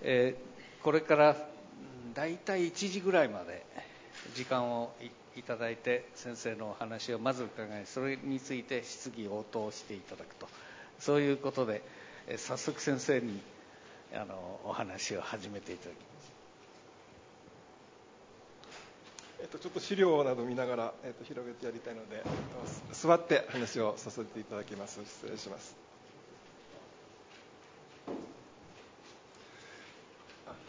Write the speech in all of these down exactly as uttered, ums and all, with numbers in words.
えー、これからだいたいいちじぐらいまで時間を い, いただいて先生のお話をまず伺い、それについて質疑応答していただくと、そういうことで、えー、早速先生にあのお話を始めていただきます。 えっと、ちょっと資料など見ながら、えっと、広げてやりたいので、えっと、座って話をさせていただきます。失礼します。あ、はい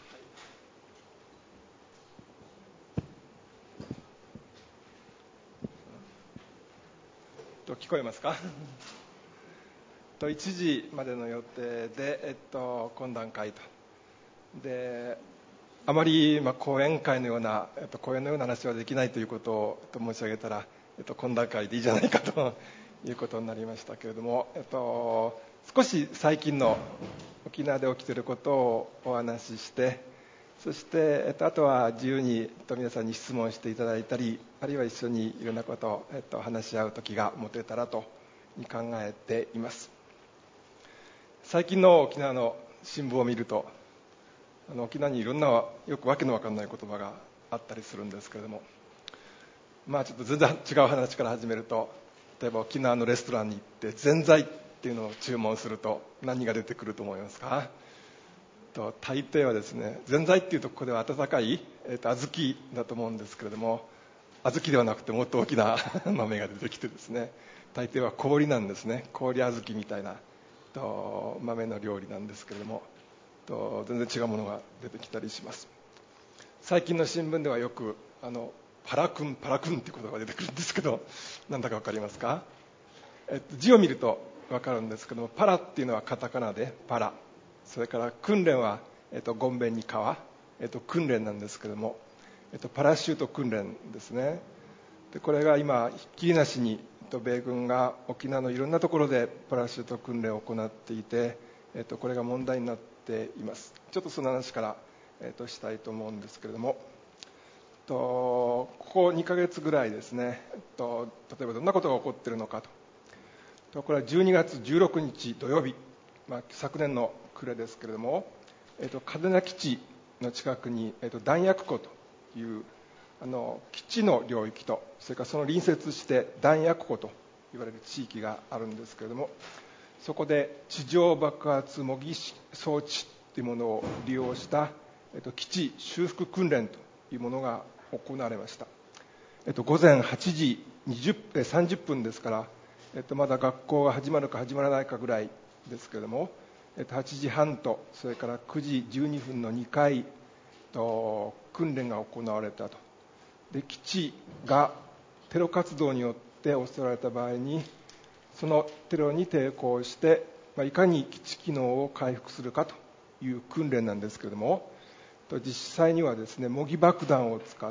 、と聞こえますか？といちじまでの予定で、えっと、懇談会とであまり、まあ、講演会のような、えっと、講演のような話はできないということを、えっと、申し上げたら、えっと、懇談会でいいじゃないかということになりましたけれども、えっと、少し最近の沖縄で起きていることをお話しして、そして、えっと、あとは自由に、えっと、皆さんに質問していただいたり、あるいは一緒にいろんなことを、えっと、話し合う時が持てたらと考えています。最近の沖縄の新聞を見ると、あの沖縄にいろんなよくわけのわかんない言葉があったりするんですけれども、まあちょっと全然違う話から始めると、例えば沖縄のレストランに行ってぜんざいっていうのを注文すると何が出てくると思いますか？と大抵はですね、ぜんざいっていうとここでは温かい、えー、と小豆だと思うんですけれども、小豆ではなくてもっと大きな豆が出てきてですね、大抵は氷なんですね。氷小豆みたいなと豆の料理なんですけれども、と全然違うものが出てきたりします。最近の新聞ではよくあのパラクンパラクンっていう言葉が出てくるんですけど、なんだか分かりますか？えっと、字を見ると分かるんですけども、パラっていうのはカタカナでパラ、それから訓練は、えっと、ゴンベンに川、えっと、訓練なんですけども、えっと、パラシュート訓練ですね。でこれが今ひっきりなしに、えっと、米軍が沖縄のいろんなところでパラシュート訓練を行っていて、えっと、これが問題になっています。ちょっとその話から、えっと、したいと思うんですけれども、とここにかげつぐらいですね、えっと、例えばどんなことが起こっているのかと。とこれはじゅうにがつじゅうろくにち土曜日、まあ、昨年の暮れですけれども、えっと、嘉手納基地の近くに、えっと、弾薬庫というあの基地の領域と、それからその隣接して弾薬庫と言われる地域があるんですけれども、そこで地上爆発模擬装置というものを利用した、えっと、基地修復訓練というものが行われました。えっと、午前はちじさんじゅっぷんですから、えっと、まだ学校が始まるか始まらないかぐらいですけれども、えっと、はちじはんとそれからくじじゅうにふんのにかいと訓練が行われたと。で基地がテロ活動によって襲われた場合に、そのテロに抵抗して、まあ、いかに基地機能を回復するかという訓練なんですけれども、実際にはですね、模擬爆弾を使って、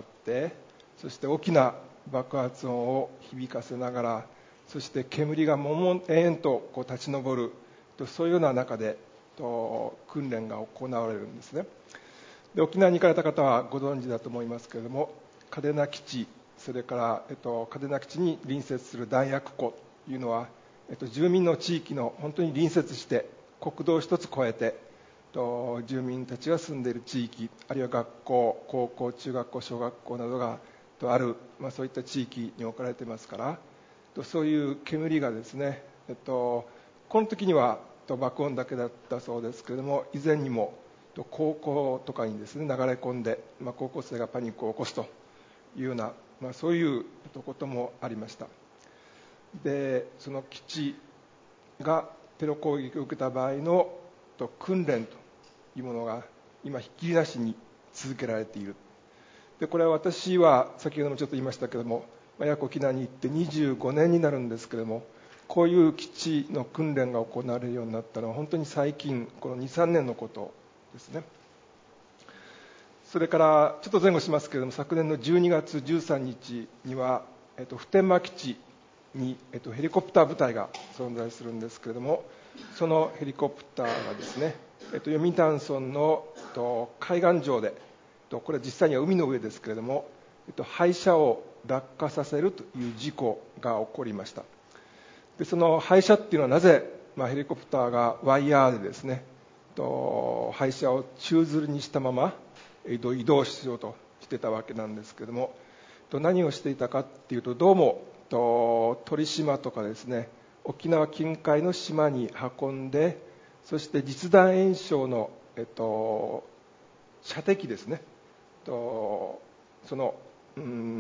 そして大きな爆発音を響かせながら、そして煙がもん延々とこう立ち上ると、そういうような中でと訓練が行われるんですね。で沖縄に行かれた方はご存知だと思いますけれども、嘉手納基地、それから、えっと、嘉手納基地に隣接する弾薬庫というのは、えっと、住民の地域の本当に隣接して国道一つ越えてと住民たちが住んでいる地域、あるいは学校、高校、中学校、小学校などがとある、まあ、そういった地域に置かれていますから、とそういう煙がですね、えっと、この時にはと爆音だけだったそうですけれども、以前にもと高校とかにですね流れ込んで、まあ、高校生がパニックを起こすというような、まあ、そういうこともありました。でその基地がテロ攻撃を受けた場合のと訓練というものが今ひっきりなしに続けられている。でこれは私は先ほどもちょっと言いましたけれども、まあ、約沖縄に行ってにじゅうごねんになるんですけれども、こういう基地の訓練が行われるようになったのは本当に最近、このにさんねんのことですね。それからちょっと前後しますけれども、昨年のじゅうにがつじゅうさんにちには、えっと、普天間基地に、えっと、ヘリコプター部隊が存在するんですけれども、そのヘリコプターがですね、えっと、読谷村の、えっと、海岸上で、えっと、これは実際には海の上ですけれども、えっと、廃車を落下させるという事故が起こりました。でその廃車っていうのはなぜ、まあ、ヘリコプターがワイヤーでですねと廃車を宙づりにしたまま移動しようとしてたわけなんですけれども、と何をしていたかっていうと、どうもと鳥島とかですね、沖縄近海の島に運んで、そして実弾炎症の、えっと、射的ですね、とその、うん、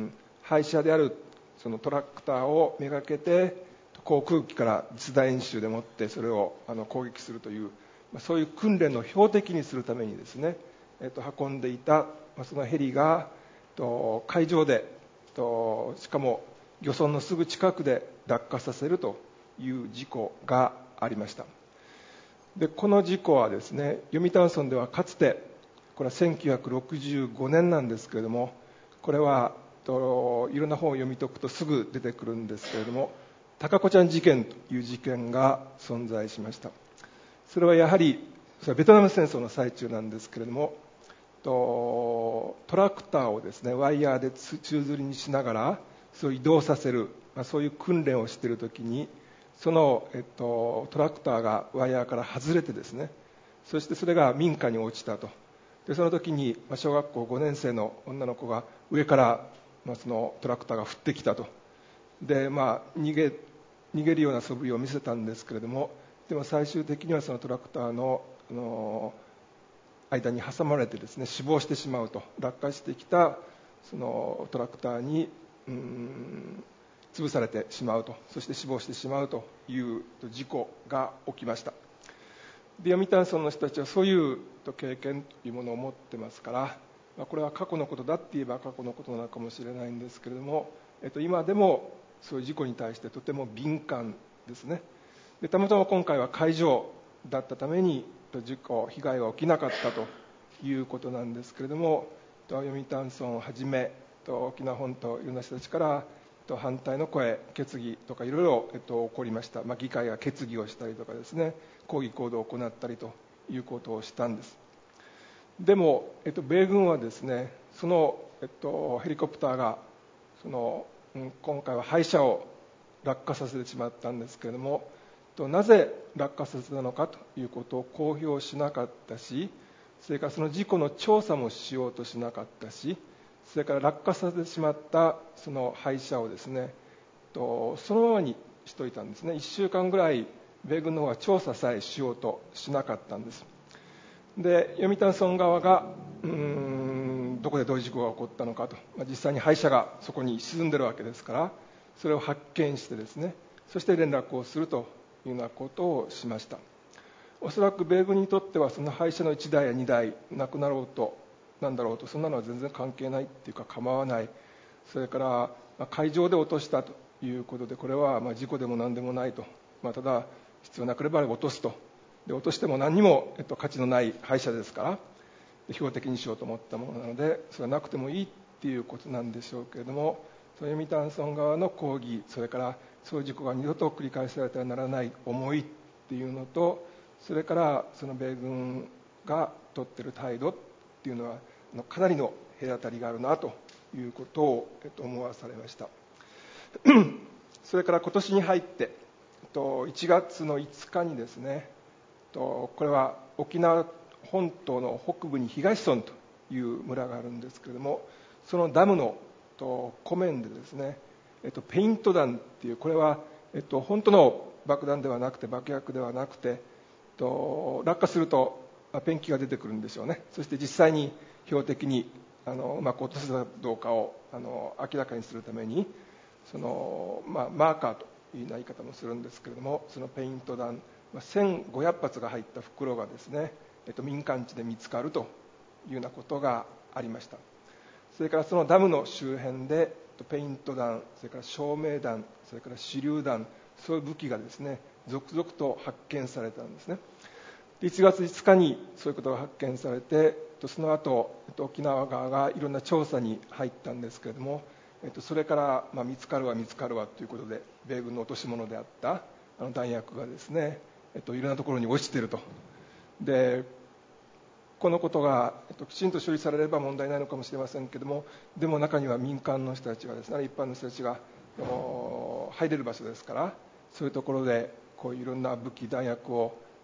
廃車であるそのトラクターをめがけて航空機から実弾演習でもってそれをあの攻撃するという、そういう訓練の標的にするためにですね、えっと、運んでいたそのヘリがと海上でとしかも漁村のすぐ近くで落下させるという事故がありました。でこの事故はですね、読谷村ではかつて、これはせんきゅうひゃくろくじゅうごねんなんですけれども、これはといろんな本を読み解くとすぐ出てくるんですけれども、高子ちゃん事件という事件が存在しました。それはやはりそれはベトナム戦争の最中なんですけれども、とトラクターをですねワイヤーで宙吊りにしながらそう移動させる、まあ、そういう訓練をしているときに、その、えっと、トラクターがワイヤーから外れてですね、そしてそれが民家に落ちたと。でその時に小学校ごねん生の女の子が上から、まあ、そのトラクターが降ってきたと。で、まあ、逃げ逃げるような素振りを見せたんですけれども、でも最終的にはそのトラクターの、あの間に挟まれてですね死亡してしまうと。落下してきたそのトラクターにうーん潰されてしまうと、そして死亡してしまうという事故が起きました。で読谷村の人たちはそういう経験というものを持ってますから、まあ、これは過去のことだって言えば過去のことなのかもしれないんですけれども、えっと、今でもそういう事故に対してとても敏感ですね。でたまたま今回は海上だったために事故被害は起きなかったということなんですけれども、読谷村をはじめ沖縄本島いろんな人たちから反対の声、決議とかいろいろ、えっと、起こりました。まあ、議会が決議をしたりとかですね、抗議行動を行ったりということをしたんです。でも、えっと、米軍はですね、その、えっと、ヘリコプターがその、うん、今回は廃車を落下させてしまったんですけれども、となぜ落下させたのかということを公表しなかったし、それからその事故の調査もしようとしなかったし、それから落下させてしまったその廃車をですね、とそのままにしといたんですね。いっしゅうかんぐらい米軍の方が調査さえしようとしなかったんです。で読谷村側がうーんどこでどういう事故が起こったのかと、まあ、実際に廃車がそこに沈んでるわけですから、それを発見してですね、そして連絡をするというようなことをしました。おそらく米軍にとってはその廃車のいちだいやにだいなくなろうとなんだろうと、そんなのは全然関係ないっていうか構わない。それから、まあ、海上で落としたということで、これはまあ事故でも何でもないと、まあ、ただ必要なければ落とすと。で落としても何にも、えっと、価値のない廃車ですから標的にしようと思ったものなので、それはなくてもいいっていうことなんでしょうけれども、読谷村側の抗議、それからそういう事故が二度と繰り返されてはならない思いっていうのと、それからその米軍が取っている態度っていうのはかなりの隔たりがあるなということを思わされました。それから今年に入っていちがつのいつかにですね、これは沖縄本島の北部に東村という村があるんですけれども、そのダムの湖面でですね、ペイント弾っていう、これは本当の爆弾ではなくて爆薬ではなくて、落下するとペンキが出てくるんでしょうね。そして実際に標的にあのうまく落とせたかどうかをあの明らかにするためにその、まあ、マーカーというような言い方もするんですけれども、そのペイント弾せんごひゃくはつが入った袋がですね、えっと、民間地で見つかるというようなことがありました。それからそのダムの周辺でペイント弾、それから照明弾、それから手榴弾、そういう武器がですね続々と発見されたんですね。いちがついつかにそういうことが発見されて、その後沖縄側がいろんな調査に入ったんですけれども、それからまあ見つかるわ見つかるわということで、米軍の落とし物であったあの弾薬がですね、えっと、いろんなところに落ちていると。でこのことが、えっと、きちんと処理されれば問題ないのかもしれませんけれども、でも中には民間の人たちがですね、一般の人たちが入れる場所ですから、そういうところでこういういろんな武器弾薬を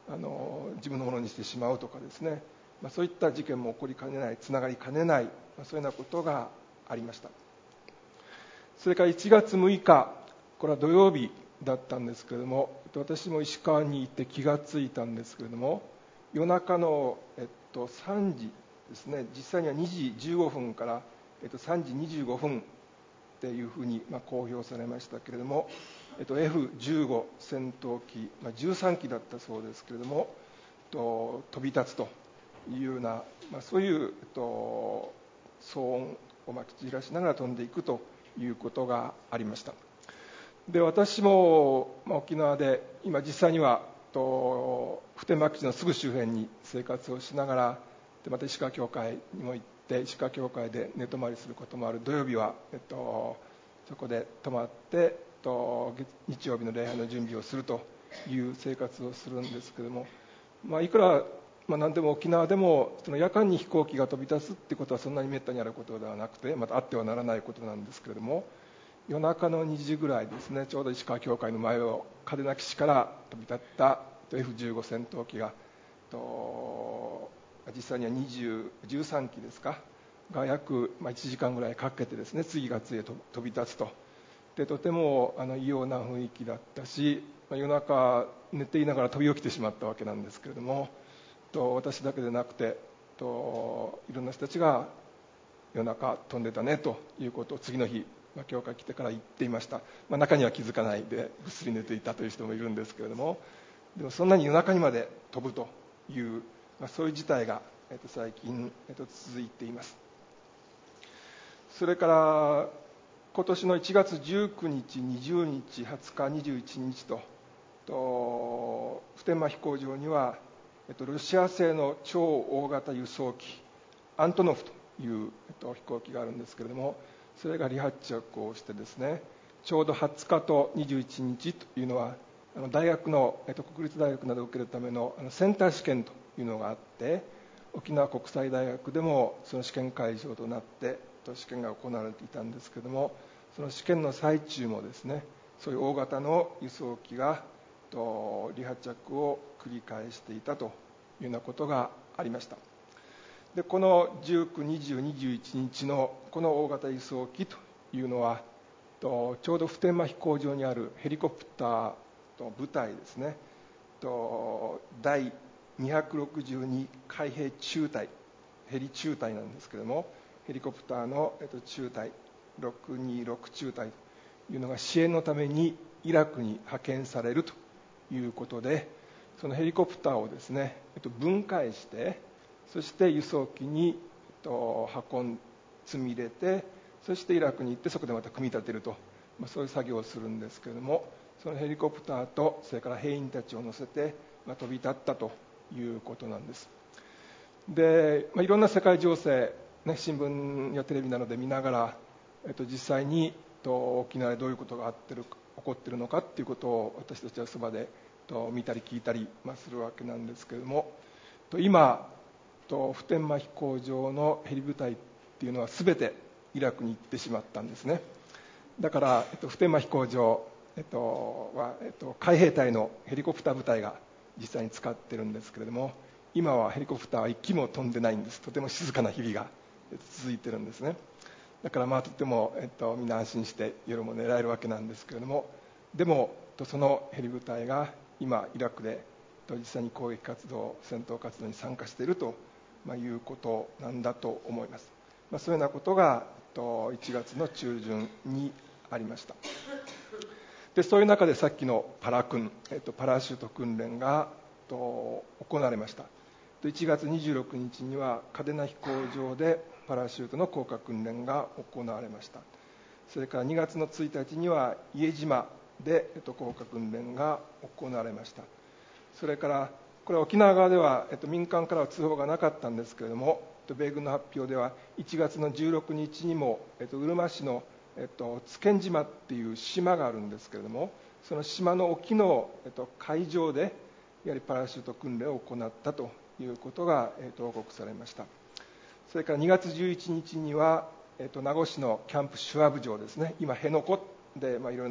あの自分のものにしてしまうとかですね、まあ、そういった事件も起こりかねない、つながりかねない、まあ、そういうようなことがありました。それからいちがつむいか、これは土曜日だったんですけれども、私も石川に行って気がついたんですけれども、夜中の、えっと、さんじですね、実際にはにじじゅうごふんから、えっと、さんじにじゅうごふんっていうふうに、まあ、公表されましたけれども、えっと、エフじゅうご 戦闘機、まあ、じゅうさんきだったそうですけれども、えっと、飛び立つというような、まあ、そういう、えっと、騒音をまき散らしながら飛んでいくということがありました。で、私も、まあ、沖縄で今実際にはと普天間基地のすぐ周辺に生活をしながら、でまた石川教会にも行って石川教会で寝泊まりすることもある土曜日は、えっと、そこで泊まって、えっと、日曜日の礼拝の準備をするという生活をするんですけれども、まあ、いくら、まあ、何でも沖縄でもその夜間に飛行機が飛び立つっていうことはそんなにめったにあることではなくて、またあってはならないことなんですけれども、夜中のにじぐらいですね、ちょうど石川教会の前を嘉手納基地から飛び立った エフじゅうご 戦闘機がと実際にはにじゅう、じゅうさんきですかが約、まあ、いちじかんぐらいかけてですね、次が次へと飛び立つと。でとてもあの異様な雰囲気だったし、まあ、夜中寝ていながら飛び起きてしまったわけなんですけれども、と私だけでなくてといろんな人たちが夜中飛んでたねということを次の日、まあ、教会来てから言っていました。まあ、中には気づかないでぐっすり寝ていたという人もいるんですけれども、でもそんなに夜中にまで飛ぶという、まあ、そういう事態が、えっと、最近、えっと、続いています。それから今年のいちがつじゅうくにち、にじゅうにち、はつか、にじゅういちにちと、と普天間飛行場には、えっと、ロシア製の超大型輸送機アントノフという、えっと、飛行機があるんですけれども、それが離発着をしてですね、ちょうどはつかとにじゅういちにちというのはあの大学の、えっと、国立大学などを受けるためのあのセンター試験というのがあって、沖縄国際大学でもその試験会場となって試験が行われていたんですけれども、その試験の最中もですね、そういう大型の輸送機がと離発着を繰り返していたというようなことがありました。でこのじゅうく、にじゅう、にじゅういちにちのこの大型輸送機というのはとちょうど普天間飛行場にあるヘリコプターと部隊ですね、とだいにひゃくろくじゅうに海兵中隊、ヘリ中隊なんですけれども、ヘリコプターの、えっと、中隊ろくにーろく中隊というのが支援のためにイラクに派遣されるということで、そのヘリコプターをですね、えっと、分解して、そして輸送機に、えっと、運ん積み入れて、そしてイラクに行ってそこでまた組み立てると、まあ、そういう作業をするんですけれども、そのヘリコプターとそれから兵員たちを乗せて、まあ、飛び立ったということなんです。で、まあ、いろんな世界情勢、ね、新聞やテレビなどで見ながら、えっと、実際にと沖縄でどういうことがあってる起こっているのかっていうことを私たちはそばでと見たり聞いたり、まあ、するわけなんですけれども、と今と普天間飛行場のヘリ部隊っていうのは全てイラクに行ってしまったんですね。だから、えっと、普天間飛行場、えっとはえっと、海兵隊のヘリコプター部隊が実際に使ってるんですけれども、今はヘリコプターは一機も飛んでないんです。とても静かな日々が続いてるんですね。だからまあとても、えっと、みんな安心して夜も寝られるわけなんですけれども、でもそのヘリ部隊が今イラクで実際に攻撃活動、戦闘活動に参加していると、まあ、いうことなんだと思います。まあ、そういうようなことがいちがつの中旬にありました。でそういう中でさっきのパラ訓、えっと、パラシュート訓練がと行われました。いちがつにじゅうろくにちには嘉手納飛行場でパラシュートの降下訓練が行われました。それからにがつのついたちには伊江島で、えっと、降下訓練が行われました。それからこれは沖縄側では、えっと、民間からは通報がなかったんですけれども、米軍の発表ではいちがつのじゅうろくにちにも、えっと、うるま市の、えっと、津堅島っていう島があるんですけれども、その島の沖の、えっと、海上でやはりパラシュート訓練を行ったということが、えっと、報告されました。それからにがつじゅういちにちには、えっと、名護市のキャンプシュワブ城ですね、今辺野古で、まあ、いろいろな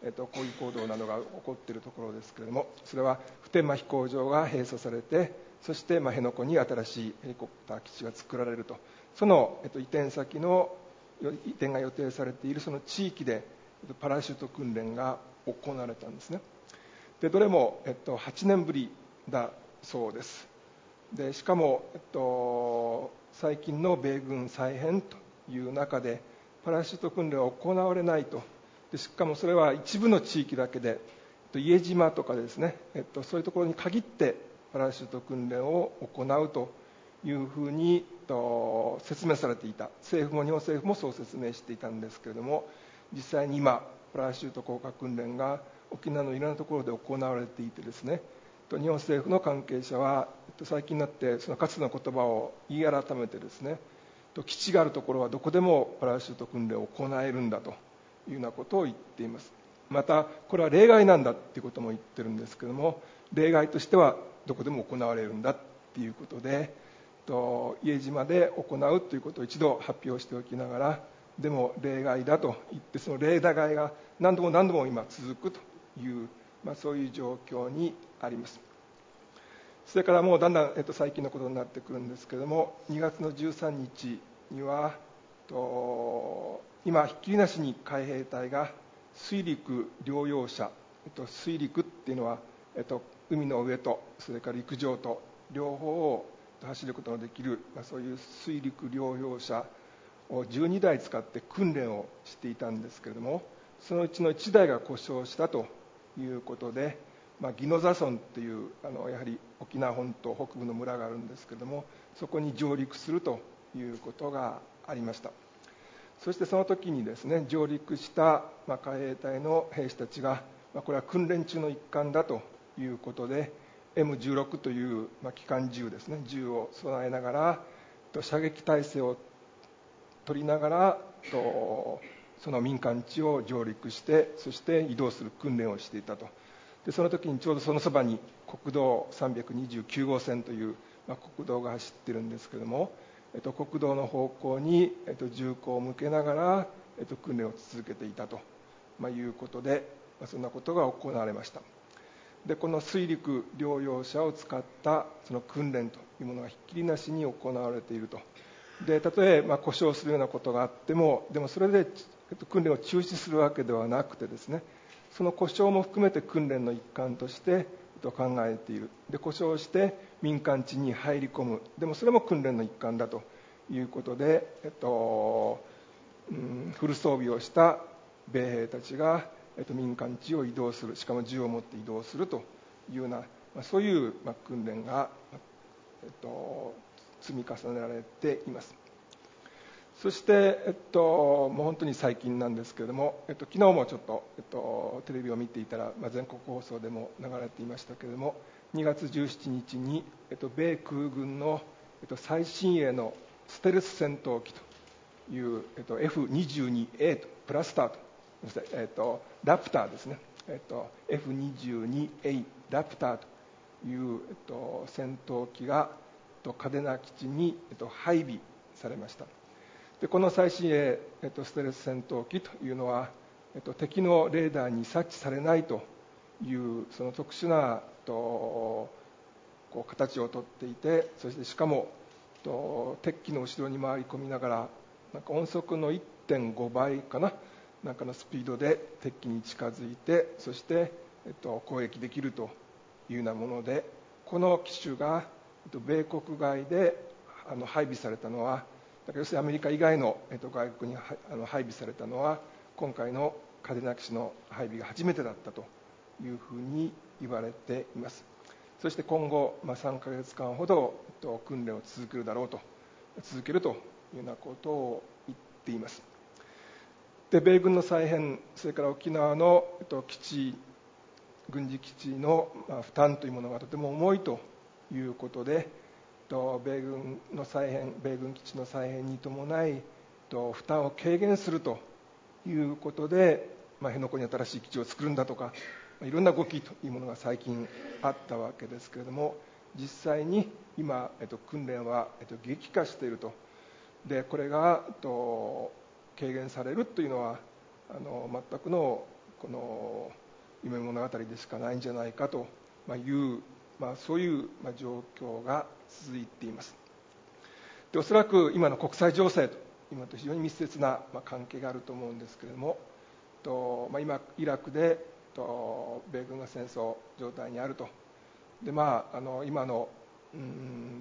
えっと、抗議行動などが起こっているところですけれども、それは普天間飛行場が閉鎖されて、そして、まあ、辺野古に新しいヘリコプター基地が作られると、その、えっと、移転先の移転が予定されているその地域でパラシュート訓練が行われたんですね。でどれも、えっと、はちねんぶりだそうです。でしかも、えっと、最近の米軍再編という中でパラシュート訓練は行われないと。でしかもそれは一部の地域だけで、えっと、家島とかですね、えっと、そういうところに限ってパラシュート訓練を行うというふうにと説明されていた。政府も日本政府もそう説明していたんですけれども、実際に今パラシュート降下訓練が沖縄のいろんなところで行われていてですね、日本政府の関係者は最近になってそのかつての言葉を言い改めてですね、基地があるところはどこでもパラシュート訓練を行えるんだというようなことを言っています。またこれは例外なんだということも言ってるんですけども、例外としてはどこでも行われるんだということで、と家島で行うということを一度発表しておきながら、でも例外だと言って、その例外が何度も何度も今続くという、まあ、そういう状況にあります。それからもうだんだん、えっと、最近のことになってくるんですけれども、にがつのじゅうさんにちにはと今ひっきりなしに海兵隊が水陸両用車、えっと、水陸っていうのは、えっと、海の上とそれから陸上と両方を走ることができる、まあ、そういう水陸両用車をじゅうにだい使って訓練をしていたんですけれども、そのうちのいちだいが故障したということで、まあ、宜野座村というあのやはり沖縄本島北部の村があるんですけれども、そこに上陸するということがありました。そしてその時にですね、上陸した、まあ、海兵隊の兵士たちが、まあ、これは訓練中の一環だということで、エムじゅうろく という、まあ、機関銃ですね、銃を備えながら射撃体制を取りながらとその民間地を上陸して、そして移動する訓練をしていたと。でその時にちょうどそのそばに国道さんびゃくにじゅうきゅうごうせんという、まあ、国道が走ってるんですけれども、えっと、国道の方向に、えっと、銃口を向けながら、えっと、訓練を続けていたと、まあ、いうことで、まあ、そんなことが行われました。でこの水陸両用車を使ったその訓練というものがひっきりなしに行われていると。でたとえまあ故障するようなことがあっても、でもそれで訓練を中止するわけではなくてですね、その故障も含めて訓練の一環として考えている。で故障して民間地に入り込む、でもそれも訓練の一環だということで、えっとうん、フル装備をした米兵たちがえっと、民間地を移動する、しかも銃を持って移動するというような、まあ、そういう、まあ、訓練が、えっと、積み重ねられています。そして、えっと、もう本当に最近なんですけれども、えっと、昨日もちょっと、えっと、テレビを見ていたら、まあ、全国放送でも流れていましたけれども、にがつじゅうしちにちに、えっと、米空軍の、えっと、最新鋭のステルス戦闘機という、えっと、エフにじゅうにエー とプラスターとえっと、ラプターですね、えっと、エフにじゅうにエー ラプターという、えっと、戦闘機が、えっと、嘉手納基地に、えっと、配備されました。でこの最新鋭、えっと、ステルス戦闘機というのは、えっと、敵のレーダーに察知されないというその特殊な、えっと、こう形をとっていて、そしてしかも、えっと、敵機の後ろに回り込みながら、なんか音速の いってんごばいかな、なんかのスピードで敵機に近づいて、そして、えっと、攻撃できるというようなもので、この機種が、えっと、米国外であの配備されたのは、だから要するにアメリカ以外の、えっと、外国にあの配備されたのは、今回の嘉手納基地の配備が初めてだったというふうに言われています。そして今後、まあ、さんかげつかんほど、えっと、訓練を続けるだろうと、続けるというようなことを言っています。で米軍の再編、それから沖縄の、えっと、基地軍事基地の、まあ、負担というものがとても重いということで、えっと、米軍の再編米軍基地の再編に伴い、えっと、負担を軽減するということで、まあ、辺野古に新しい基地を作るんだとか、まあ、いろんな動きというものが最近あったわけですけれども、実際に今、えっと、訓練は、えっと、激化していると。でこれが、えっと軽減されるというのはあの全くのこの夢物語でしかないんじゃないかという、まあ、そういう状況が続いています。でおそらく今の国際情勢と今と非常に密接な関係があると思うんですけれども、と、まあ、今イラクでと米軍が戦争状態にあると。で、まあ、あの今の、うん、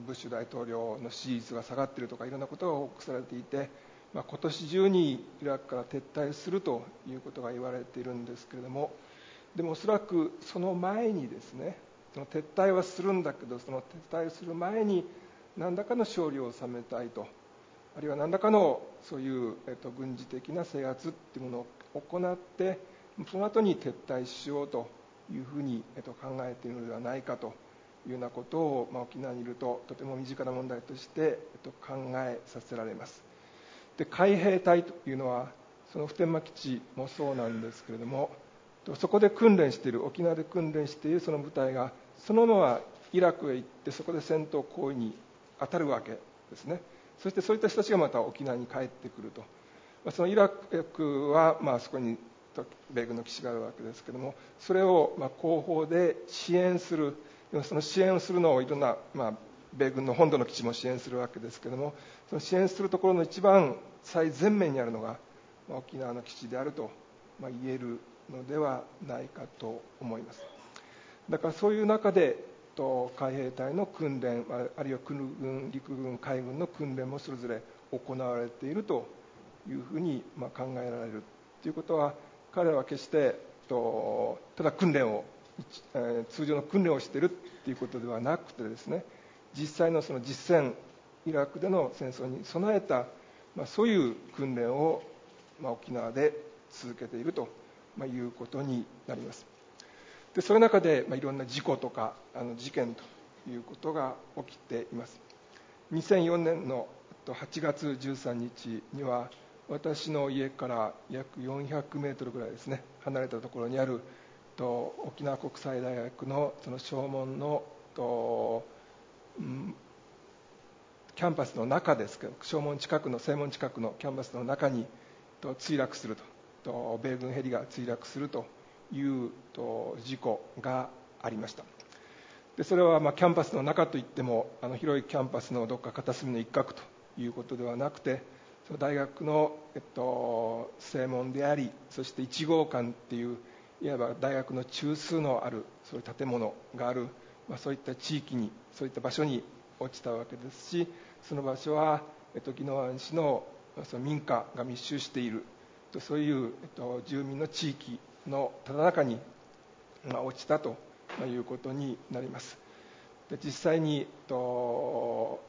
ブッシュ大統領の支持率が下がっているとかいろんなことが報告されていて、まあ、今年中にイラクから撤退するということが言われているんですけれども、でもおそらくその前にですね、その撤退はするんだけど、その撤退する前に何らかの勝利を収めたいと、あるいは何らかのそういう、えっと、軍事的な制圧っていうものを行って、その後に撤退しようというふうに、えっと、考えているのではないかというようなことを、まあ、沖縄にいるととても身近な問題として、えっと、考えさせられます。で、海兵隊というのはその普天間基地もそうなんですけれども、そこで訓練している、沖縄で訓練しているその部隊がそのままイラクへ行ってそこで戦闘行為に当たるわけですね。そしてそういった人たちがまた沖縄に帰ってくると、そのイラクはまあそこに米軍の基地があるわけですけれども、それをまあ後方で支援する、その支援をするのをいろんな、まあ、米軍の本土の基地も支援するわけですけれども、その支援するところの一番最前面にあるのが、まあ、沖縄の基地であると、まあ、言えるのではないかと思います。だからそういう中でと海兵隊の訓練、あるいは空軍、陸軍、海軍の訓練もそれぞれ行われているというふうにまあ考えられるということは、彼らは決してとただ訓練を、えー、通常の訓練をしているということではなくてですね、実際のその実戦、イラクでの戦争に備えた、まあ、そういう訓練を、まあ、沖縄で続けていると、まあ、いうことになります。でそういう中で、まあ、いろんな事故とかあの事件ということが起きています。にせんよねんのはちがつじゅうさんにちには、私の家から約よんひゃくメートルぐらいですね、離れたところにあると沖縄国際大学のその正門のと、うん、キャンパスの中ですけど、正門近くの正門近くのキャンパスの中にと墜落すると、と米軍ヘリが墜落するというと事故がありました。でそれはまあキャンパスの中といっても、あの広いキャンパスのどっか片隅の一角ということではなくて、その大学の、えっと、正門であり、そしていちごうかんっていういわば大学の中枢のあるそういう建物がある、まあ、そういった地域に、そういった場所に落ちたわけですし、その場所は、えっと、宜野湾市のその民家が密集している、そういう、えっと、住民の地域のただ中に、まあ、落ちたということになります。で実際にと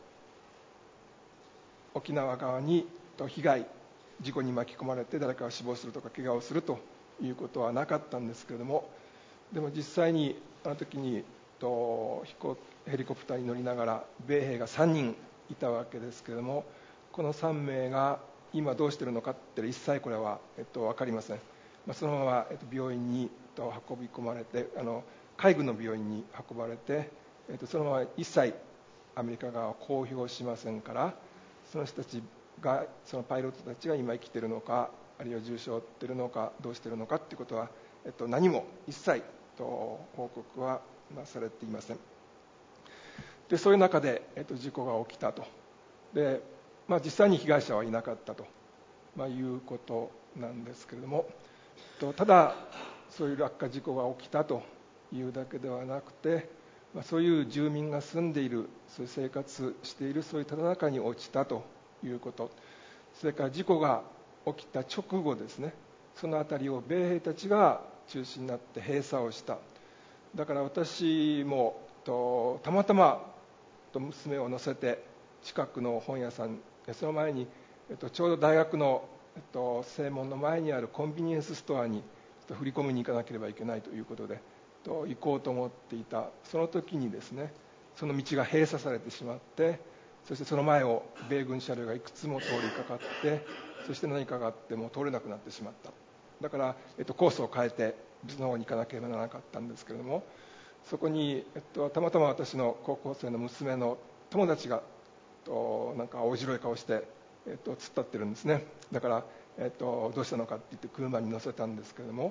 沖縄側にと被害、事故に巻き込まれて誰かが死亡するとか怪我をするということはなかったんですけれども、でも実際にあの時にと飛行ヘリコプターに乗りながら米兵がさんにんいたわけですけれども、このさんめいが今どうしているのかって一切これは、えっと、分かりません。まあ、そのまま、えっと、病院にと運び込まれて、あの海軍の病院に運ばれて、えっと、そのまま一切アメリカ側は公表しませんから、その人たちが、そのパイロットたちが今生きているのか、あるいは重傷を負っているのか、どうしているのかということは、えっと、何も一切と報告はなされていません。でそういう中で、えっと、事故が起きたと。で、まあ、実際に被害者はいなかったと、まあ、いうことなんですけれども、ただそういう落下事故が起きたというだけではなくて、まあ、そういう住民が住んでいる、そういう生活しているそういうただ中に落ちたということ、それから事故が起きた直後ですね、そのあたりを米兵たちが中心になって閉鎖をした。だから私もとたまたまと娘を乗せて近くの本屋さん、その前に、えっと、ちょうど大学の、えっと、正門の前にあるコンビニエンスストアに振り込みに行かなければいけないということでと行こうと思っていたその時にですね、その道が閉鎖されてしまって、そしてその前を米軍車両がいくつも通りかかって、そして何かがあっても通れなくなってしまった。だから、えっと、コースを変えて別の方に行かなければならなかったんですけれども、そこに、えっと、たまたま私の高校生の娘の友達がとなんか青白い顔して、えっと、突っ立ってるんですね。だから、えっと、どうしたのかって言って車に乗せたんですけれども、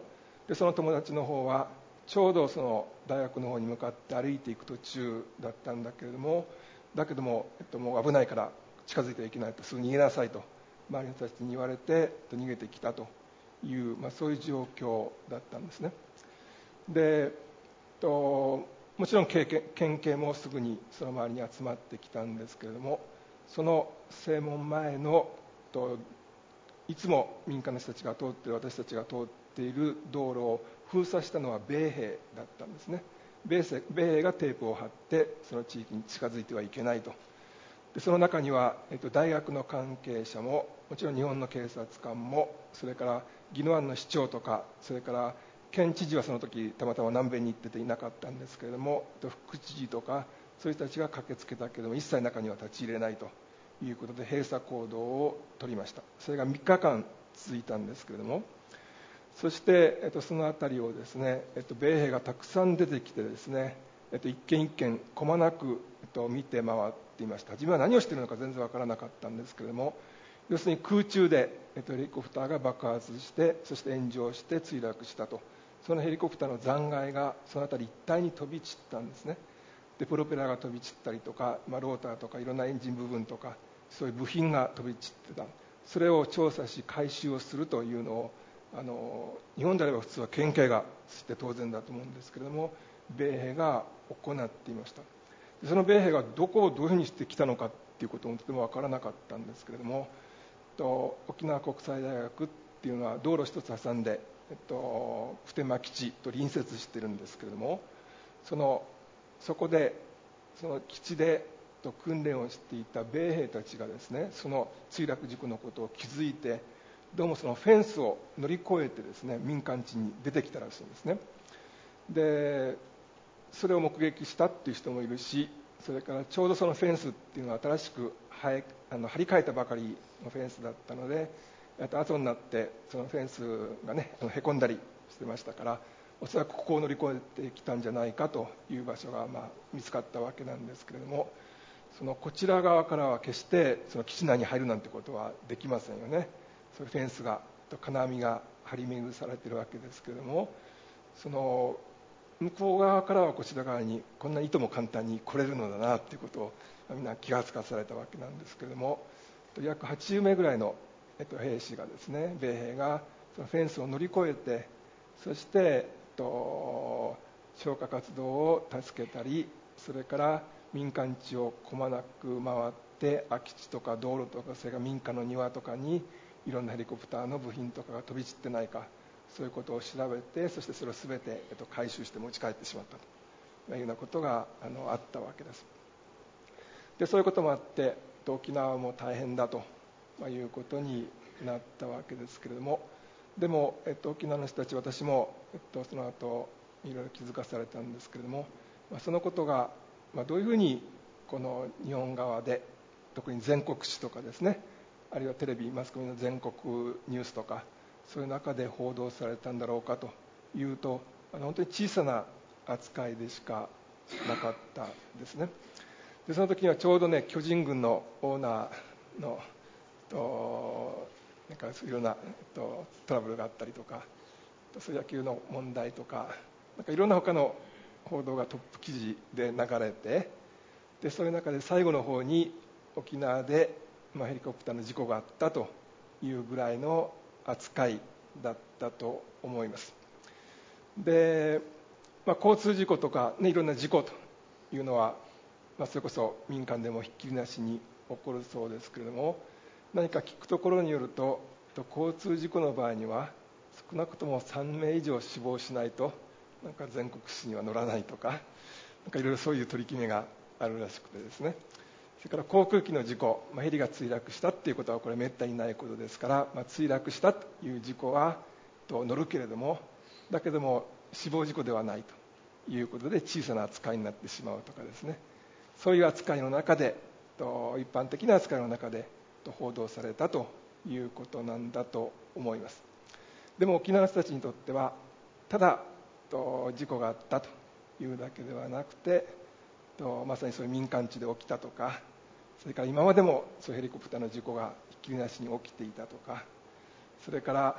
でその友達の方はちょうどその大学の方に向かって歩いていく途中だったんだけれども、だけども、えっと、もう危ないから近づいてはいけないと、すぐ逃げなさいと周りの人たちに言われて逃げてきたという、まあ、そういう状況だったんですね。で、えっと、もちろん県警もすぐにその周りに集まってきたんですけれども、その正門前のといつも民間の人たちが通っている、私たちが通っている道路を封鎖したのは米兵だったんですね。米兵がテープを貼ってその地域に近づいてはいけないと。でその中には、えっと、大学の関係者も、もちろん日本の警察官も、それから宜野湾の市長とか、それから県知事はその時たまたま南米に行ってていなかったんですけれども、副知事とかそういう人たちが駆けつけたけれども、一切中には立ち入れないということで閉鎖行動を取りました。それがみっかかん続いたんですけれども、そして、えっと、その辺りをですね、えっと、米兵がたくさん出てきてですね、えっと、一軒一軒こまなく、えっと、見て回っていました。自分は何をしているのか全然わからなかったんですけれども、要するに空中で、えっと、ヘリコプターが爆発して、そして炎上して墜落したと。そのヘリコプターの残骸がその辺り一帯に飛び散ったんですね。でプロペラが飛び散ったりとか、まあ、ローターとかいろんなエンジン部分とかそういう部品が飛び散ってた。それを調査し回収をするというのを、あの日本であれば普通は県警がして当然だと思うんですけれども、米兵が行っていました。でその米兵がどこをどういうふうにしてきたのかっていうこともとてもわからなかったんですけれども、と沖縄国際大学っていうのは道路一つ挟んで、えっと、普天間基地と隣接しているんですけれども、そのそこでその基地でと訓練をしていた米兵たちがですね、その墜落事故のことを気づいて、どうもそのフェンスを乗り越えてですね、民間地に出てきたらしいんですね。でそれを目撃したっていう人もいるし、それからちょうどそのフェンスっていうのは新しく張りあの張り替えたばかりのフェンスだったので、後になってそのフェンスがねへこんだりしてましたから、おそらくここを乗り越えてきたんじゃないかという場所がまあ見つかったわけなんですけれども、そのこちら側からは決してその基地内に入るなんてことはできませんよね。そのフェンスが金網が張り巡されているわけですけれども、その向こう側からはこちら側にこんないとも簡単に来れるのだなということをみんな気がつかされたわけなんですけれども、約はちじゅうめいぐらいの兵士がですね、米兵がそのフェンスを乗り越えて、そして、えっと、消火活動を助けたり、それから民間地をくまなく回って空き地とか道路とか、それから民家の庭とかにいろんなヘリコプターの部品とかが飛び散ってないか、そういうことを調べて、そしてそれを全て、えっと、回収して持ち帰ってしまったというようなことが あのあったわけです。でそういうこともあって沖縄も大変だということになったわけですけれども、でも、えっと、沖縄の人たち、私も、えっと、その後いろいろ気づかされたんですけれども、まあ、そのことが、まあ、どういうふうにこの日本側で、特に全国紙とかですね、あるいはテレビマスコミの全国ニュースとか、そういう中で報道されたんだろうかというと、あの本当に小さな扱いでしかなかったですね。でその時にはちょうどね、巨人軍のオーナーのとなんかいろんなとトラブルがあったりとか、そういう野球の問題とか、なんかいろんな他の報道がトップ記事で流れて、でそういう中で最後の方に沖縄で、まあ、ヘリコプターの事故があったというぐらいの扱いだったと思います。で、まあ、交通事故とか、ね、いろんな事故というのは、まあ、それこそ民間でもひっきりなしに起こるそうですけれども、何か聞くところによると、交通事故の場合には少なくともさんめい以上死亡しないとなんか全国紙には載らないとか、なんかいろいろそういう取り決めがあるらしくてですね。それから航空機の事故、まあ、ヘリが墜落したっていうことはこれめったにないことですから、まあ、墜落したという事故はと乗るけれども、だけども死亡事故ではないということで小さな扱いになってしまうとかですね、そういう扱いの中でと一般的な扱いの中でと報道されたということなんだと思います。でも沖縄の人たちにとってはただと事故があったというだけではなくて、とまさにそういう民間地で起きたとか、それから今までもそういうヘリコプターの事故がひっきりなしに起きていたとか、それから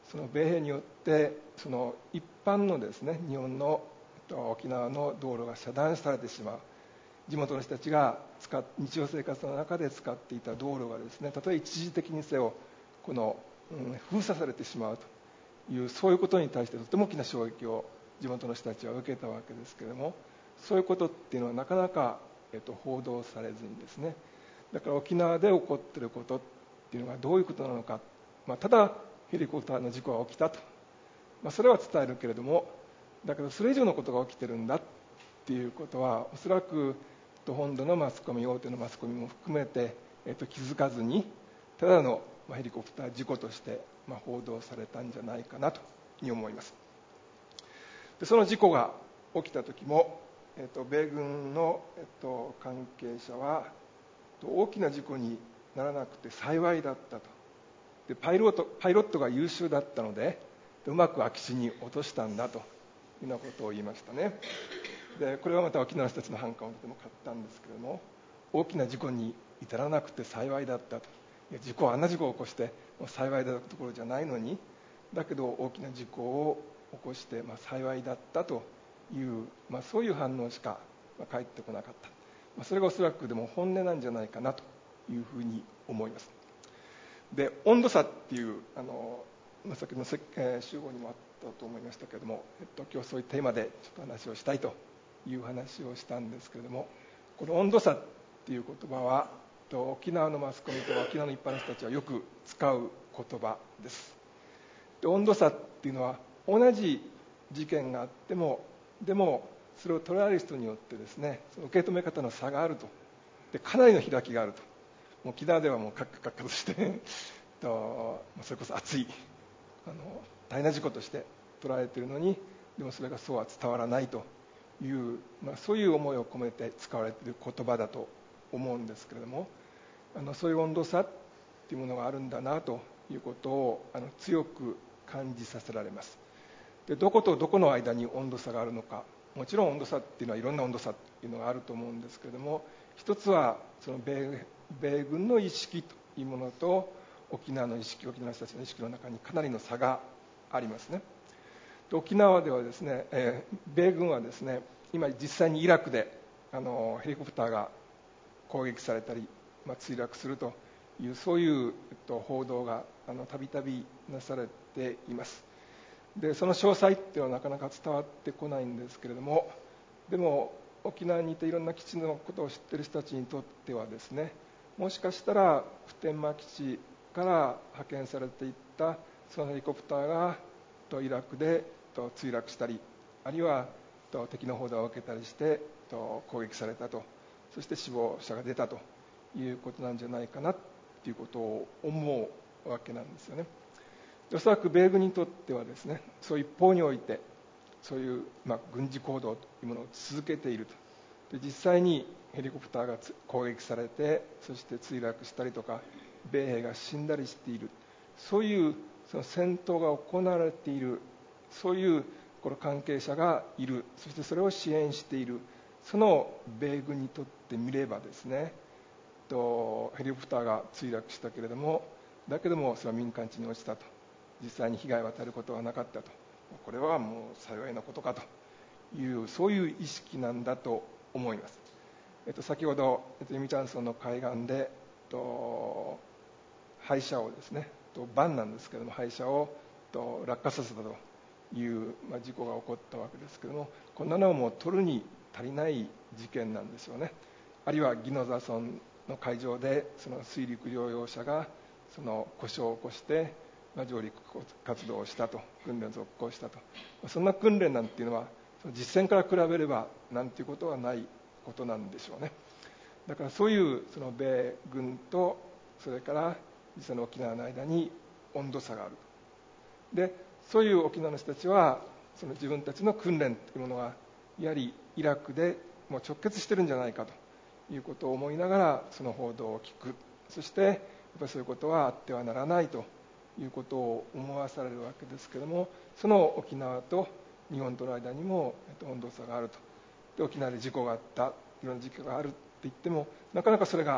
その米兵によってその一般のですね日本の沖縄の道路が遮断されてしまう、地元の人たちが使っ日常生活の中で使っていた道路がですね、たとえ一時的にせよこの、うん、封鎖されてしまうという、そういうことに対してとても大きな衝撃を地元の人たちは受けたわけですけれども、そういうことっていうのはなかなか、えっと、報道されずにですね、だから沖縄で起こっていることっていうのがどういうことなのか、まあ、ただヘリコプターの事故が起きたと、まあ、それは伝えるけれども、だけどそれ以上のことが起きてるんだっていうことはおそらく本土のマスコミ、大手のマスコミも含めて、えっと、気づかずにただのヘリコプター事故として、まあ、報道されたんじゃないかなというふうに思います。でその事故が起きた時も、えっと、米軍の、えっと、関係者は大きな事故にならなくて幸いだったと、でパイロット、パイロットが優秀だったのでうまく空き地に落としたんだというようなことを言いましたね。でこれはまた沖縄の人たちの反感をとても買ったんですけれども、大きな事故に至らなくて幸いだったと、いや事故あんな事故を起こしてもう幸いだったところじゃないのに、だけど大きな事故を起こして、まあ、幸いだったという、まあ、そういう反応しか返ってこなかった、まあ、それがおそらくでも本音なんじゃないかなというふうに思います。で温度差っていうあの、まあ、先の、えー、集合にもあったと思いましたけれども、えっと、今日そういうテーマでちょっと話をしたいという話をしたんですけれども、この温度差っていう言葉は沖縄のマスコミと沖縄の一般の人たちはよく使う言葉です。で温度差っていうのは同じ事件があっても、でもそれを捉える人によってですね、その受け止め方の差があると、でかなりの開きがあると、もう沖縄ではもうカッカカッカとしてとそれこそ熱いあの大変な事故として捉えているのに、でもそれがそうは伝わらないという、まあ、そういう思いを込めて使われている言葉だと思うんですけれども、あのそういう温度差っていうものがあるんだなということをあの強く感じさせられます。でどことどこの間に温度差があるのか、もちろん温度差っていうのはいろんな温度差っていうのがあると思うんですけれども、一つはその 米, 米軍の意識というものと沖縄の意識、沖縄の人たちの意識の中にかなりの差がありますね。で沖縄ではですね、えー、米軍はですね、今実際にイラクであのヘリコプターが攻撃されたり、まあ、墜落するというそういう、えっと、報道がたびたびなされています。でその詳細っていうのはなかなか伝わってこないんですけれども、でも沖縄にいていろんな基地のことを知っている人たちにとってはですね、もしかしたら普天間基地から派遣されていったそのヘリコプターがイラクで墜落したり、あるいは敵の報道を受けたりして攻撃されたと、そして死亡者が出たということなんじゃないかなということを思うわけなんですよね。おそらく米軍にとってはですね、そういう一方においてそういう、まあ、軍事行動というものを続けていると、で実際にヘリコプターが攻撃されてそして墜落したりとか米兵が死んだりしている、そういうその戦闘が行われている、そういうこの関係者がいる、そしてそれを支援している、その米軍にとってみればですね、とヘリコプターが墜落したけれども、だけどもそれは民間地に落ちたと、実際に被害を与えることはなかったと、これはもう幸いなことかという、そういう意識なんだと思います。えっと、先ほど、えっと、ユミチャンソンの海岸で、えっと、廃車をですね、とバンなんですけれども、廃車をと落下させたという、まあ、事故が起こったわけですけれども、こんなのはもう取るに足りない事件なんですよね。あるいは宜野座村の海上でその水陸両用車がその故障を起こして、まあ、上陸活動をしたと、訓練を続行したと、そんな訓練なんていうのは実戦から比べればなんていうことはないことなんでしょうね。だからそういうその米軍とそれから実際の沖縄の間に温度差があるで、そういう沖縄の人たちはその自分たちの訓練というものがやはりイラクでもう直結してるんじゃないかということを思いながらその報道を聞く、そしてやっぱりそういうことはあってはならないということを思わされるわけですけれども、その沖縄と日本との間にも温度差があると、で沖縄で事故があった、いろんな事故があるって言ってもなかなかそれが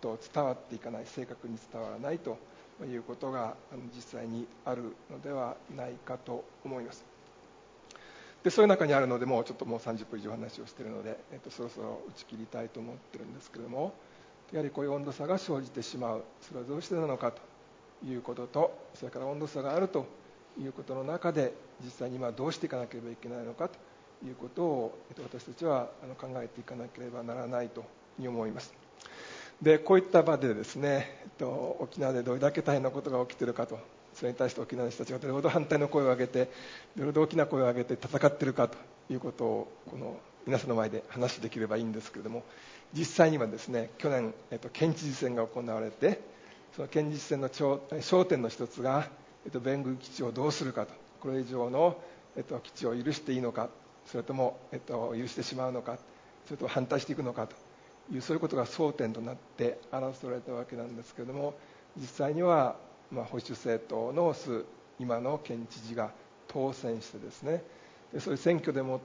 と伝わっていかない、正確に伝わらないということが実際にあるのではないかと思います。でそういう中にあるので、もうちょっともうさんじゅっぷん以上話をしているので、えっと、そろそろ打ち切りたいと思ってるんですけれども、やはりこういう温度差が生じてしまう、それはどうしてなのかということと、それから温度差があるということの中で実際に今どうしていかなければいけないのかということを、えっと、私たちは考えていかなければならないと思います。でこういった場でですね、えっと、沖縄でどれだけ大変なことが起きているかと、それに対して沖縄の人たちがどれほど反対の声を上げて、どれほど大きな声を上げて戦っているかということをこの皆さんの前で話できればいいんですけれども、実際にはですね、去年、えっと、県知事選が行われて、その県知事選の焦点の一つが、えっと、米軍基地をどうするかと、これ以上の、えっと、基地を許していいのか、それとも、えっと、許してしまうのか、それとも反対していくのかという、そういうことが争点となって争われたわけなんですけれども、実際には、まあ、保守政党の推す今の県知事が当選してですね、でそういう選挙でもって、